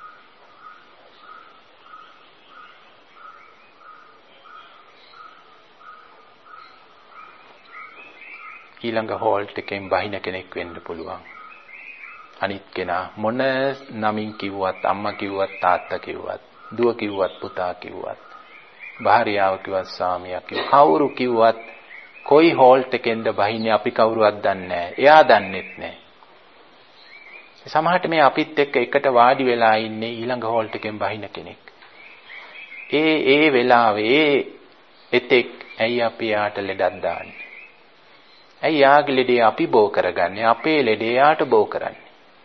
ඊළඟ හෝල්ට් එකෙන් බහින කෙනෙක් වෙන්න පුළුවන්. අනිත් කෙනා මොන නමින් කිව්වත්, අම්මා කිව්වත්, තාත්තා කිව්වත්, දුව කිව්වත්, පුතා කිව්වත්, භාර්යාව කිව්වත්, ස්වාමියා කිව්වත්, කවුරු කිව්වත් කොයි හෝල්ට් එකෙන්ද බහින්නේ අපි කවුරුවත් දන්නේ නැහැ. එයා දන්නෙත් නැහැ. සමහරට මේ අපිත් එක්ක එකට වාඩි වෙලා ඉන්නේ ඊළඟ හෝල්ට් එකෙන් බහින කෙනෙක්. ඒ ඒ වෙලාවේ එතෙක් ඇයි අපි යාට ලෙඩක් දාන්නේ? ඇයි යාගේ ලෙඩේ අපි බෝ කරගන්නේ? අපේ ලෙඩේ යාට බෝ කරන්නේ?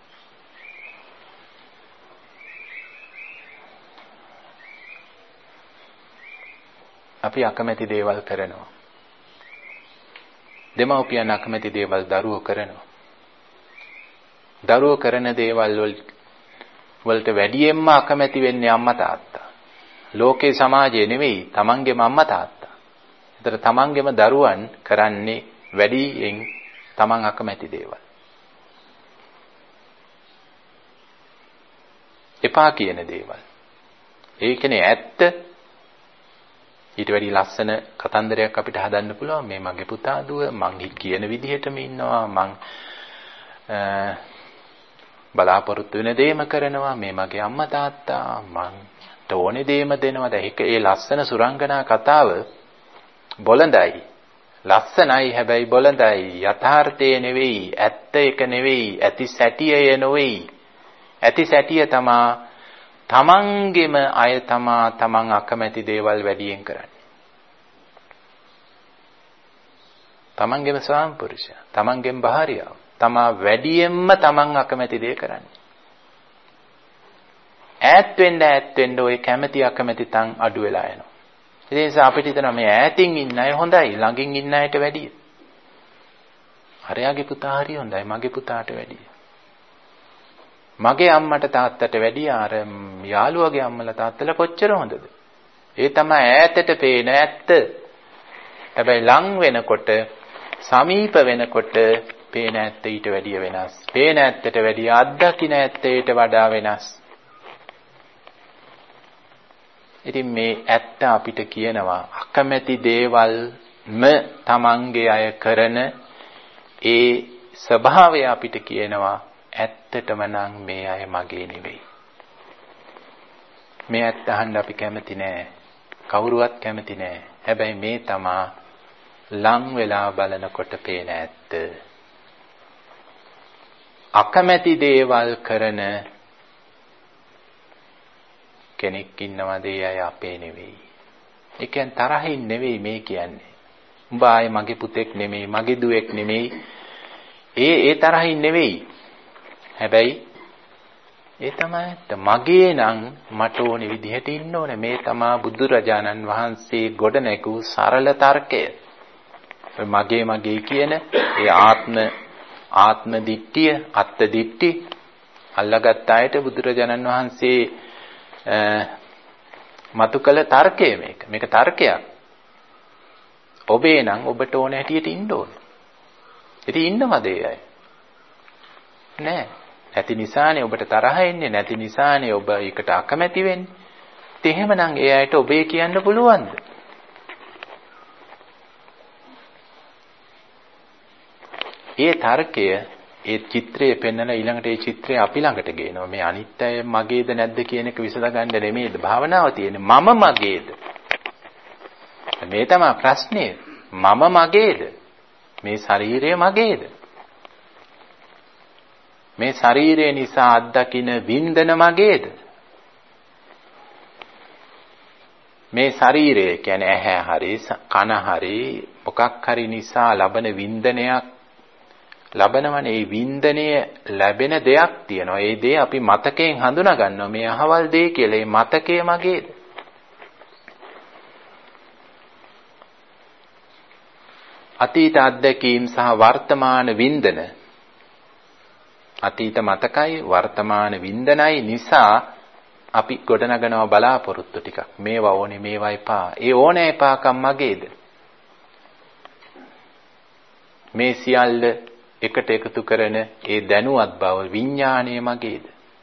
අපි අකමැති දේවල් කරනවා. දෙමව්පියන් අකමැති දේවල් දරුවෝ කරනවා. දරුවෝ කරන දේවල් වලට වැඩියෙන්ම අකමැති වෙන්නේ අම්මා තාත්තා. ලෝකේ සමාජයේ නෙවෙයි, තමන්ගේම අම්මා තාත්තා. ඒතර තමන්ගේම දරුවන් කරන්නේ වැඩියෙන් තමන් අකමැති දේවල්. එපා කියන දේවල්. ඒ කියන්නේ ඇත්ත. ඊට වැඩි ලස්සන කතන්දරයක් අපිට හදන්න පුළුවන්. මේ මගේ පුතා දුව, මං කියන විදිහටම ඉන්නවා, මං බලාපොරොත්තු වෙන දේම කරනවා, මේ මගේ අම්මා තාත්තා, මං ඕනේ දේම දෙනවා. දැන් ඒක ඒ ලස්සන සුරංගනා කතාව බොළඳයි. ලස්සනයි හැබැයි බොළඳයි. යථාර්ථය නෙවෙයි, ඇත්ත එක නෙවෙයි, ඇති සැටිය නෙවෙයි. ඇති සැටිය තමා තමන්ගේම අය තමා තමන් අකමැති දේවල් වැඩියෙන් කරන්නේ. තමන්ගේම ස්වාමිපුරුෂයා, තමන්ගේම භාර්යාව තමා වැඩියෙන්ම තමන් අකමැති දේ කරන්නේ. ඈත් වෙන්න ඈත් වෙන්න ඔය කැමැති අකමැති තන් අඩු වෙලා යනවා. ඒ නිසා අපිට හිතනවා මේ ඈතින් ඉන්න අය හොඳයි ළඟින් ඉන්න අයට වැඩිය. අරයාගේ පුතා හරි හොඳයි මගේ පුතාට වැඩිය. මගේ අම්මට තාත්තට වැඩිය අර යාළුවගේ අම්මලා තාත්තලා කොච්චර හොඳද? ඒ තමයි ඈතට පේන ඇත්ත. හැබැයි ලං වෙනකොට, සමීප වෙනකොට පේන ඇත්ත ඊට වැඩිය වෙනස්. පේන ඇත්තට වැඩිය අත්දකින්න ඇත්තට වඩා වෙනස්. ඉතින් මේ ඇත්ත අපිට කියනවා අකමැති දේවල්ම තමන්ගේ අය කරන ඒ ස්වභාවය අපිට කියනවා ඇත්තටම නම් මේ අය මගේ නෙවෙයි. මේ ඇත්ත අහන්න අපි කැමති නෑ. කවුරුවත් කැමති නෑ. හැබැයි මේ තමා ලං වෙලා බලනකොට පේන ඇත්ත. අකමැති දේවල් කරන කෙනෙක් ඉන්නවද? ඒ අය අපේ නෙවෙයි. ඒ කියන්නේ තරහින් නෙවෙයි මේ කියන්නේ. උඹ ආයේ මගේ පුතෙක් නෙමෙයි, මගේ දුවෙක් නෙමෙයි. ඒ ඒ තරහින් නෙවෙයි. හැබැයි ඒ තමයි මගේ නම් මට ඕනේ විදිහට ඉන්න ඕනේ. මේ තමා බුදුරජාණන් වහන්සේ ගොඩ නැගූ සරල තර්කය. මගේ මගේ කියන ඒ ආත්ම ආත්ම දිට්ඨිය, අත්ත් දිට්ඨි අල්ලගත් අයට බුදුරජාණන් වහන්සේ මතු කළ තර්කය මේක. මේක තර්කයක්. ඔබේ නම් ඔබට ඕන හැටියට ඉන්න ඕනේ. ඉතින් ඉන්නවද ඒ අය? නෑ. නැති නිසානේ ඔබට තරහ එන්නේ, නැති නිසානේ ඔබ ඒකට අකමැති වෙන්නේ. ඉතින් එහෙමනම් ඒ අයට ඔබේ කියන්න පුළුවන්ද? ඒ තර්කය, ඒ චිත්‍රය පෙන්වන ඊළඟට ඒ චිත්‍රය අපි ළඟට ගේනවා. මේ අනිත් අය මගේද නැද්ද කියන එක විසඳගන්න නෙමෙයිද භාවනාව තියෙන්නේ. මම මගේද? මේ තමයි ප්‍රශ්නේ. මම මගේද? මේ ශරීරය මගේද? මේ ශරීරය නිසා අත්දකින වින්දන මගේද? මේ ශරීරය කියන්නේ ඇහැ හරි කන හරි මොකක් හරි නිසා ලබන වින්දනයක් ලබනවනේ. ඒ වින්දනය ලැබෙන දෙයක් තියෙනවා. ඒ දේ අපි මතකයෙන් හඳුනා ගන්නවා. මේ අහවල් දේ කියලා. ඒ මතකය මගේද? අතීත අත්දැකීම් සහ වර්තමාන වින්දන, අතීත මතකයි වර්තමාන වින්දනයි නිසා අපි ගොඩනගනවා බලාපොරොත්තු ටිකක්. මේවා ඕනේ, මේවා එපා. ඒ ඕනේ එපාකම් මගේද? මේ සියල්ල එකට එකතු කරන ඒ දැනුවත් බව විඥාණය මගේද?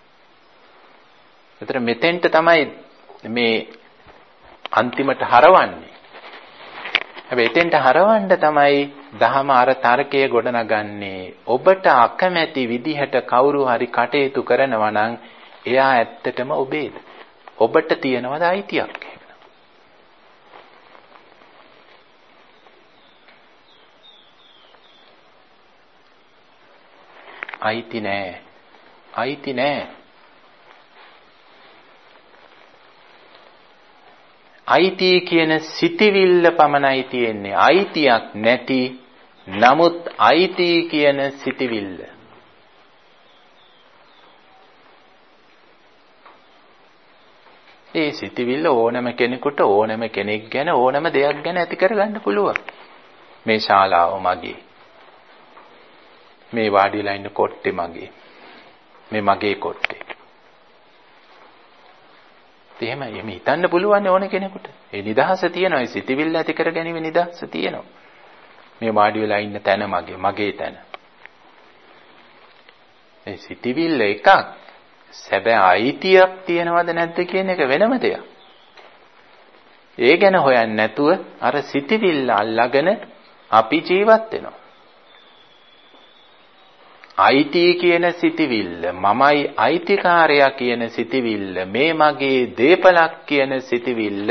ඒතර මෙතෙන්ට තමයි මේ අන්තිමට හරවන්නේ. හැබැයි එතෙන්ට හරවන්න තමයි දහම අර තර්කයේ ගොඩනගන්නේ. ඔබට අකමැති විදිහට කවුරු හරි කටයුතු කරනවා නම් එයා ඇත්තටම ඔබේද? ඔබට තියනවද අයිතියක්? අයිති නෑ. අයිති නෑ. අයිති කියන සිටිවිල්ල පමණයි තියෙන්නේ. අයිතියක් නැති. නමුත් අයිති කියන සිටිවිල්ල. ඒ සිටිවිල්ල ඕනම කෙනෙකුට ඕනම කෙනෙක් ගැන ඕනම දෙයක් ගැන ඇති කරගන්න පුළුවන්. මේ ශාලාව මගේ. මේ වාඩිලා ඉන්න කොට්ටේ මගේ. මේ මගේ කොට්ටේ. එහෙම එහෙම හිතන්න පුළුවන් ඕන කෙනෙකුට. ඒ නිදහස තියෙනවා. ඒ සිතිවිල්ල ඇති කර ගැනීම නිදහස තියෙනවා. මේ වාඩි වෙලා ඉන්න තැන මගේ, මගේ තැන. ඒ සිතිවිල්ල එකක්. සැබෑ අයිතියක් තියෙනවද නැද්ද කියන එක වෙනම දෙයක්. ඒ ගැන හොයන්නේ නැතුව අර සිතිවිල්ල අල්ලාගෙන අපි ජීවත් වෙනවා. අයිති කියන සිතිවිල්ල, මමයි අයිතිකාරයා කියන සිතිවිල්ල, මේ මගේ දීපලක් කියන සිතිවිල්ල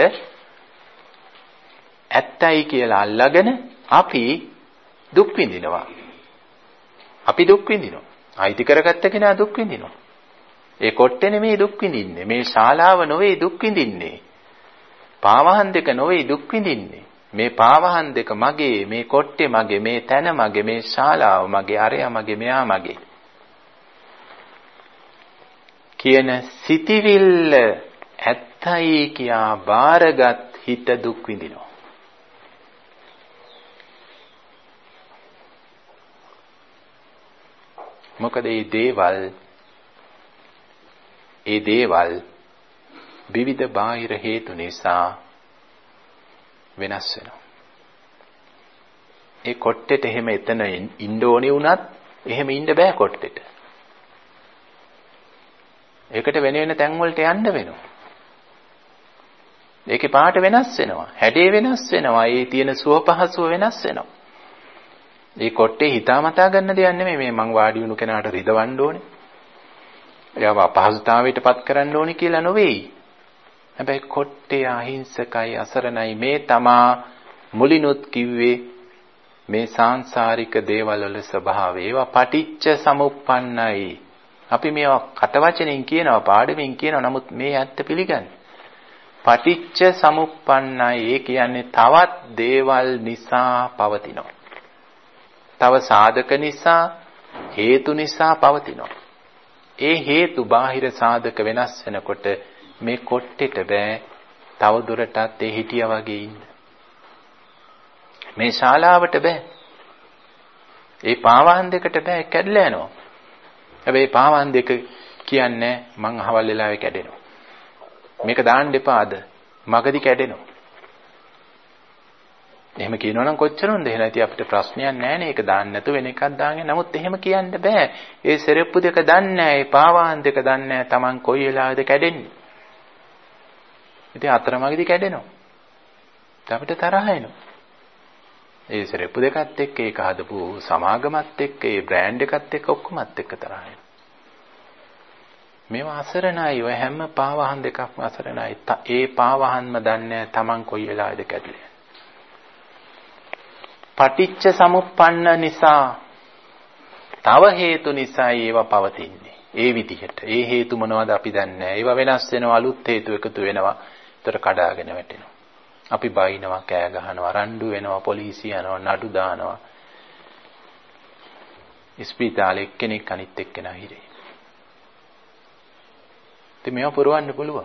ඇත්තයි කියලා අල්ලාගෙන අපි දුක් විඳිනවා. අපි දුක් විඳිනවා. අයිති කරගත්ත කෙනා දුක් විඳිනවා. ඒ කොට්ටේ නෙමෙයි දුක් විඳින්නේ. මේ ශාලාව නෙවෙයි දුක් විඳින්නේ. පාවහන් දෙක නෙවෙයි දුක් විඳින්නේ. මේ පාවහන් දෙක මගේ, මේ කොට්ටේ මගේ, මේ තැන මගේ, මේ ශාලාව මගේ, අරයා මගේ, මෙයා මගේ කියන සිතිවිල්ල ඇත්තයි කියා බාරගත් හිත දුක් විඳිනවා. මොකද මේ දේවල් ඒ දේවල් විවිධ බාහිර හේතු නිසා වෙනස් වෙනවා. ඒ කොට්ටෙට එහෙම එතන ඉන්න ඕනේ වුණත් එහෙම ඉන්න බෑ කොට්ටෙට. ඒකට වෙන වෙන තැන් වලට යන්න වෙනවා. ඒකේ පාට වෙනස් වෙනවා. හැඩේ වෙනස් වෙනවා. ඒ තියෙන සුව පහසුව වෙනස් වෙනවා. මේ කොට්ටේ හිතාමතා ගන්න දෙයක් නෙමෙයි. මේ මං වාඩි වුණු කෙනාට රිදවන්න ඕනේ. එයාව අපහසුතාවයටපත් කරන්න ඕනේ කියලා නෙවෙයි. හැබැයි කොට්ටේ අහිංසකයි, අසරණයි. මේ තමා මුලිනුත් කිව්වේ මේ සාංශාරික දේවල් වල ස්වභාවය. ඒවා පටිච්ච සමුප්පන්නයි. අපි මේවා කට වචනෙන් කියනවා, පාඩමින් කියනවා. නමුත් මේ ඇත්ත පිළිගන්නේ. පටිච්ච සමුප්පන්නයි. ඒ කියන්නේ තවත් දේවල් නිසා පවතිනවා. තව සාධක නිසා, හේතු නිසා පවතිනවා. ඒ හේතු බාහිර සාධක වෙනස් වෙනකොට මේ කොට්ටෙට බෑ තව දුරටත් ඒ හිටියා වගේ ඉන්න. මේ ශාලාවට බෑ. ඒ පාවහන් දෙකට බෑ කැඩලා යනවා. හැබැයි පාවහන් දෙක කියන්නේ මං අහවල් වෙලාවේ කැඩෙනවා. මේක දාන්න එපාද? මගදි කැඩෙනවා. එහෙම කියනවනම් කොච්චර හොඳ. එහෙනම් ඉතින් අපිට ප්‍රශ්නයක් නැහැ නේ. ඒක දාන්න නැතුව වෙන එකක් දාගෙන. නමුත් එහෙම කියන්න බෑ. ඒ සෙරෙප්පු දෙක දන්නේ නැහැ. ඒ පාවහන් දෙක දන්නේ නැහැ. Taman කොයි වෙලාවෙද කැඩෙන්නේ. ඉතින් අතරමඟදී කැඩෙනවා. අපිට තරහ එනවා. ඒ සෙරෙප්පු දෙකත් එක්ක ඒක හදපු සමාගමත් එක්ක ඒ බ්‍රෑන්ඩ් එකත් එක්ක ඔක්කොමත් එක්ක තරහ එනවා. මේවා අසරණයි. ඔය හැම පාවහන් දෙකක්ම අසරණයි. ඒ පාවහන්ම දන්නේ Taman කොයි වෙලාවෙද කැඩෙන්නේ. පටිච්ච සමුප්පන්න නිසා තව හේතු නිසා ඒවා පවතින්නේ. ඒ විදිහට. ඒ හේතු මොනවද අපි දන්නේ නැහැ. ඒවා වෙනස් වෙනවා. අලුත් හේතු එකතු වෙනවා. ඒතර කඩාගෙන වැටෙනවා. අපි බයිනවා, කෑ ගහනවා, රණ්ඩු වෙනවා, පොලිසිය යනවා, නඩු දානවා. ඉස්පිතාලේ එක්කෙනෙක් අනිත් එක්කෙනා හිරේ. ඉතින් මේවා පුරවන්න පුළුවන්.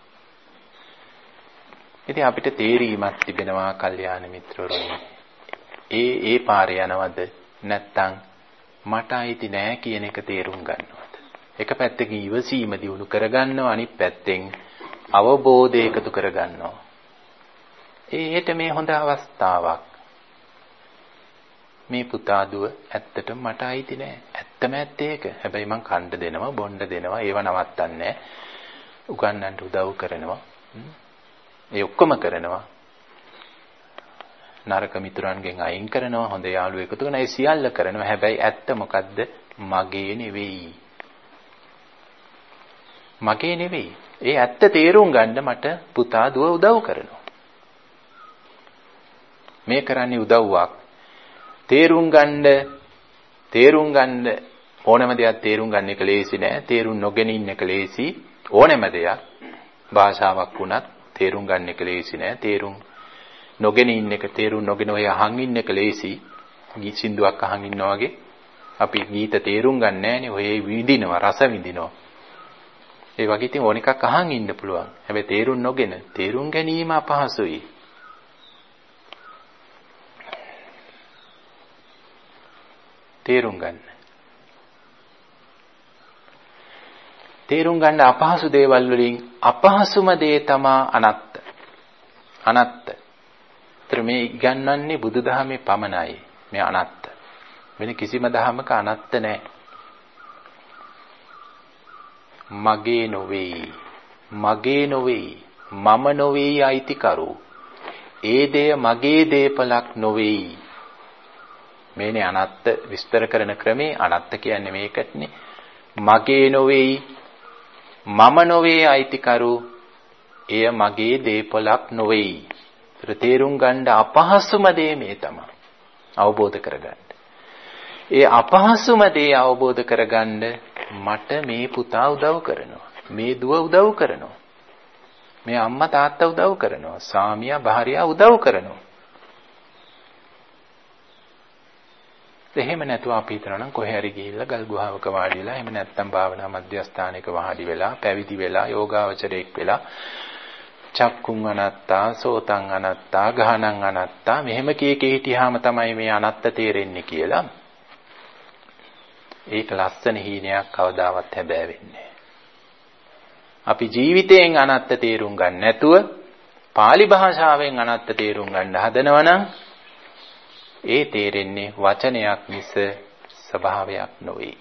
ඉතින් අපිට තේරීමක් තිබෙනවා කල්යාණ මිත්‍රවරුනි. ඒ ඒ පාරේ යනවද නැත්නම් මට අයිති නෑ කියන එක තේරුම් ගන්නවද? එක පැත්තකින් ඉවසීම දිනු කරගන්නවා, අනිත් පැත්තෙන් අවබෝධය එකතු කරගන්නවා. ඒකට මේ හොඳ අවස්ථාවක්. මේ පුතා දුව ඇත්තටම මට අයිති නෑ. ඇත්තම ඇත්ත ඒක. හැබැයි මං කණ්ඩ දෙනවා, බොණ්ඩ දෙනවා, ඒව නවත්තන්නේ උගන්නන්න උදව් කරනවා. ඒ ඔක්කොම කරනවා. නරක මිතුරන්ගෙන් අයින් කරනවා, හොඳ යාළුවෝ එකතු කරනවා, ඒ සියල්ල කරනවා. හැබැයි ඇත්ත මොකද්ද? මගේ නෙවෙයි. මගේ නෙවෙයි. ඒ ඇත්ත තේරුම් ගන්න මට පුතා දුව උදව් කරනවා. මේ කරන්නේ උදව්වක්. තේරුම් ගන්න තේරුම් ගන්න ඕනම දෙයක් තේරුම් ගන්න එක ලේසි නෑ. තේරුම් නොගෙන ඉන්න එක ලේසි. ඕනම දෙයක් භාෂාවක් වුණත් තේරුම් ගන්න එක ලේසි නෑ. තේරුම් නොගෙන ඉන්න එක තේරුම් නොගෙන ඔය අහන් ඉන්න එක ලේසි. ගීත සින්දුවක් අහන් ඉන්නවා වගේ අපි ගීත තේරුම් ගන්න නෑනේ. ඔය විඳිනවා, රස විඳිනවා. ඒ වගේ ඉතින් ඕන එකක් අහන් ඉන්න පුළුවන්. හැබැයි තේරුම් නොගෙන තේරුම් ගැනීම අපහසුයි. තේරුම් ගන්න. තේරුම් ගන්න අපහසු දේවල් වලින් අපහසුම දේ තමා අනත්ත. අනත්ත. ඒතර මේ ඉගන්වන්නේ බුදුදහමේ පමණයි. මේ අනත්ත. වෙන කිසිම දහමක අනත්ත නැහැ. මගේ නොවේ. මගේ නොවේ. මම නොවේ අයිතිකරු. ඒ දෙය මගේ දේපලක් නොවේ. මේනේ අනත්ත විස්තර කරන ක්‍රමේ අනත්ත කියන්නේ මේකටනේ. මගේ නොවේ, මම නොවේ අයිතිකරු, එය මගේ දේපලක් නොවේ. ඒතර තේරුම් ගන්න අපහසුම දේ මේ තමයි. අවබෝධ කරගන්න. ඒ අපහසුම දේ අවබෝධ කරගන්න මට මේ පුතා උදව් කරනවා. මේ දුව උදව් කරනවා. මේ අම්මා තාත්තා උදව් කරනවා. සාමියා භාර්යාව උදව් කරනවා. එහෙම නැතුව අපි හිතනවා නම් කොහේ හරි ගිහිල්ලා ගල් ගුහාවක වාඩි වෙලා එහෙම නැත්නම් භාවනා මධ්‍යස්ථානයක වාඩි වෙලා පැවිදි වෙලා යෝගාවචරයෙක් වෙලා චක්කුං අනත්තා සෝතං අනත්තා ගහනං අනත්තා මෙහෙම කී කී හිටියාම තමයි මේ අනත්ත තේරෙන්නේ කියලා. ඒක ලස්සන හීනයක් කවදාවත් හැබෑ වෙන්නේ. අපි ජීවිතයෙන් අනත්ත තේරුම් ගන්න නැතුව pāli භාෂාවෙන් අනත්ත තේරුම් ගන්න හදනවා නම් ඒ තේරෙන්නේ වචනයක් මිස ස්වභාවයක් නොවේ.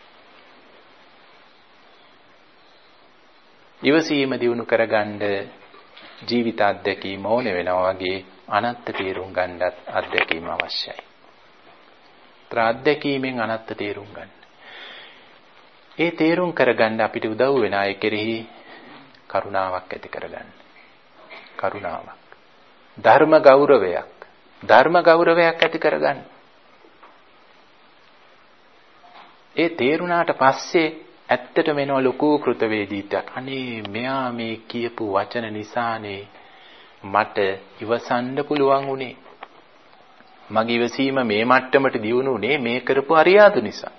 ඉවසීම දිනු කරගන්න ජීවිත අත්දැකීම ඕන වෙනවා වගේ අනත්ත තේරුම් ගන්නත් අත්දැකීම අවශ්‍යයි. තර අත්දැකීමෙන් අනත්ත තේරුම් ගන්න. ඒ තේරුම් කරගන්න අපිට උදව් වෙන අය කෙරෙහි කරුණාවක් ඇති කරගන්න. කරුණාවක්. ධර්ම ගෞරවයක්. ධර්ම ගෞරවයක් ඇති කරගන්න. ඒ තේරුණාට පස්සේ ඇත්තට මෙනවා ලොකු කෘතවේදීත්වයක්. අනේ මෙයා මේ කියපු වචන නිසානේ මට ඉවසන්න පුළුවන් උනේ. මගේ ඉවසීම මේ මට්ටමට දියුණුනේ මේ කරපු අරියාදු නිසා.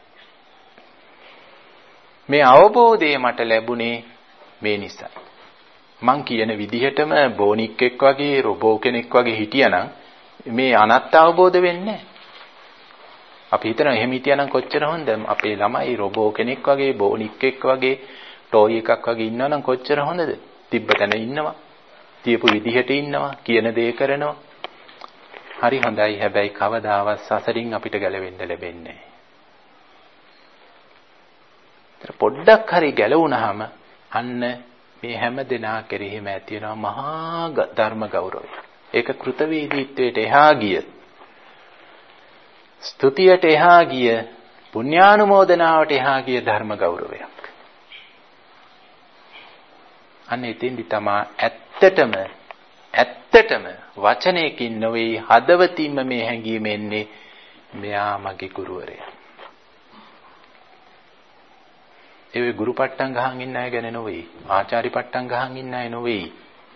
මේ අවබෝධය මට ලැබුණේ මේ නිසා. මං කියන විදිහටම බෝනික්ෙක් වගේ රොබෝ කෙනෙක් වගේ හිටියානම් මේ අනත්ත අවබෝධ වෙන්නේ නැහැ. අපි හිතනවා එහෙම හිටියානම් කොච්චර හොඳද? අපේ ළමයි රොබෝ කෙනෙක් වගේ බෝනික්ෙක් වගේ ටෝයි එකක් වගේ ඉන්නවනම් කොච්චර හොඳද? තිබ්බ තැන ඉන්නවා. තියපු විදිහට ඉන්නවා. කියන දේ කරනවා. හරි හොඳයි. හැබැයි කවදාවත් සසරින් අපිට ගැලවෙන්න ලැබෙන්නේ නැහැ. පොඩ්ඩක් හරි ගැලවුණාම අන්න මේ හැම දෙනා කෙරෙහිම ඇති වෙනවා මහා ධර්ම ගෞරවය. ඒක කෘතවේදීත්වයට එහා ගිය, ස්තුතියට එහා ගිය, පුණ්‍යානුමෝදනාවට එහා ගිය ධර්ම ගෞරවයක්. අන්න එතෙන්දි තමයි ඇත්තටම ඇත්තටම වචනයකින් නොවේ හදවතින්ම මේ හැඟීම එන්නේ මෙයා මගේ ගුරුවරයා. ඒ ගුරු පට්ටම් ගහන් ඉන්න අය ගැන නොවේ. ආචාර්ය පට්ටම් ගහන් ඉන්න අය නොවේ.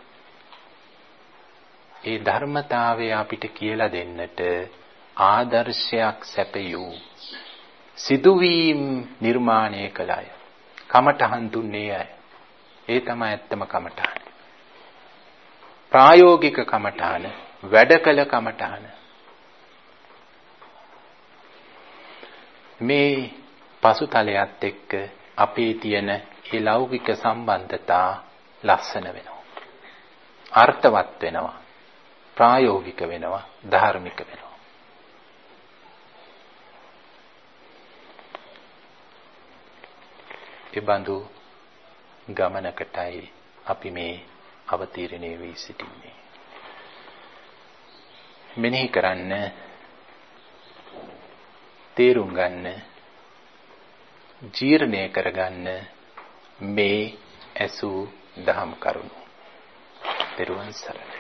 ඒ ධර්මතාවය අපිට කියලා දෙන්නට ආදර්ශයක් සැපයූ සිදුවීම් නිර්මාණය කළ අය. කමඨහන් දුන්නේ අය. ඒ තමයි ඇත්තම කමඨහන. ප්‍රායෝගික කමඨහන, වැඩ කළ කමඨහන. මේ පසුතලයත් එක්ක අපේ තියෙන ඒ ලෞකික සම්බන්ධතා ලස්සන වෙනවා. අර්ථවත් වෙනවා. ප්‍රායෝගික වෙනවා. ධාර්මික වෙනවා. ඒ බඳු ගමනකටයි අපි මේ අවතීර්ණේ වී සිටින්නේ. මෙනෙහි කරන්න, තේරුම් ගන්න, ජීර්ණය කරගන්න මේ ඇසු දහම් කරුණු. ත්වන් සරණයි.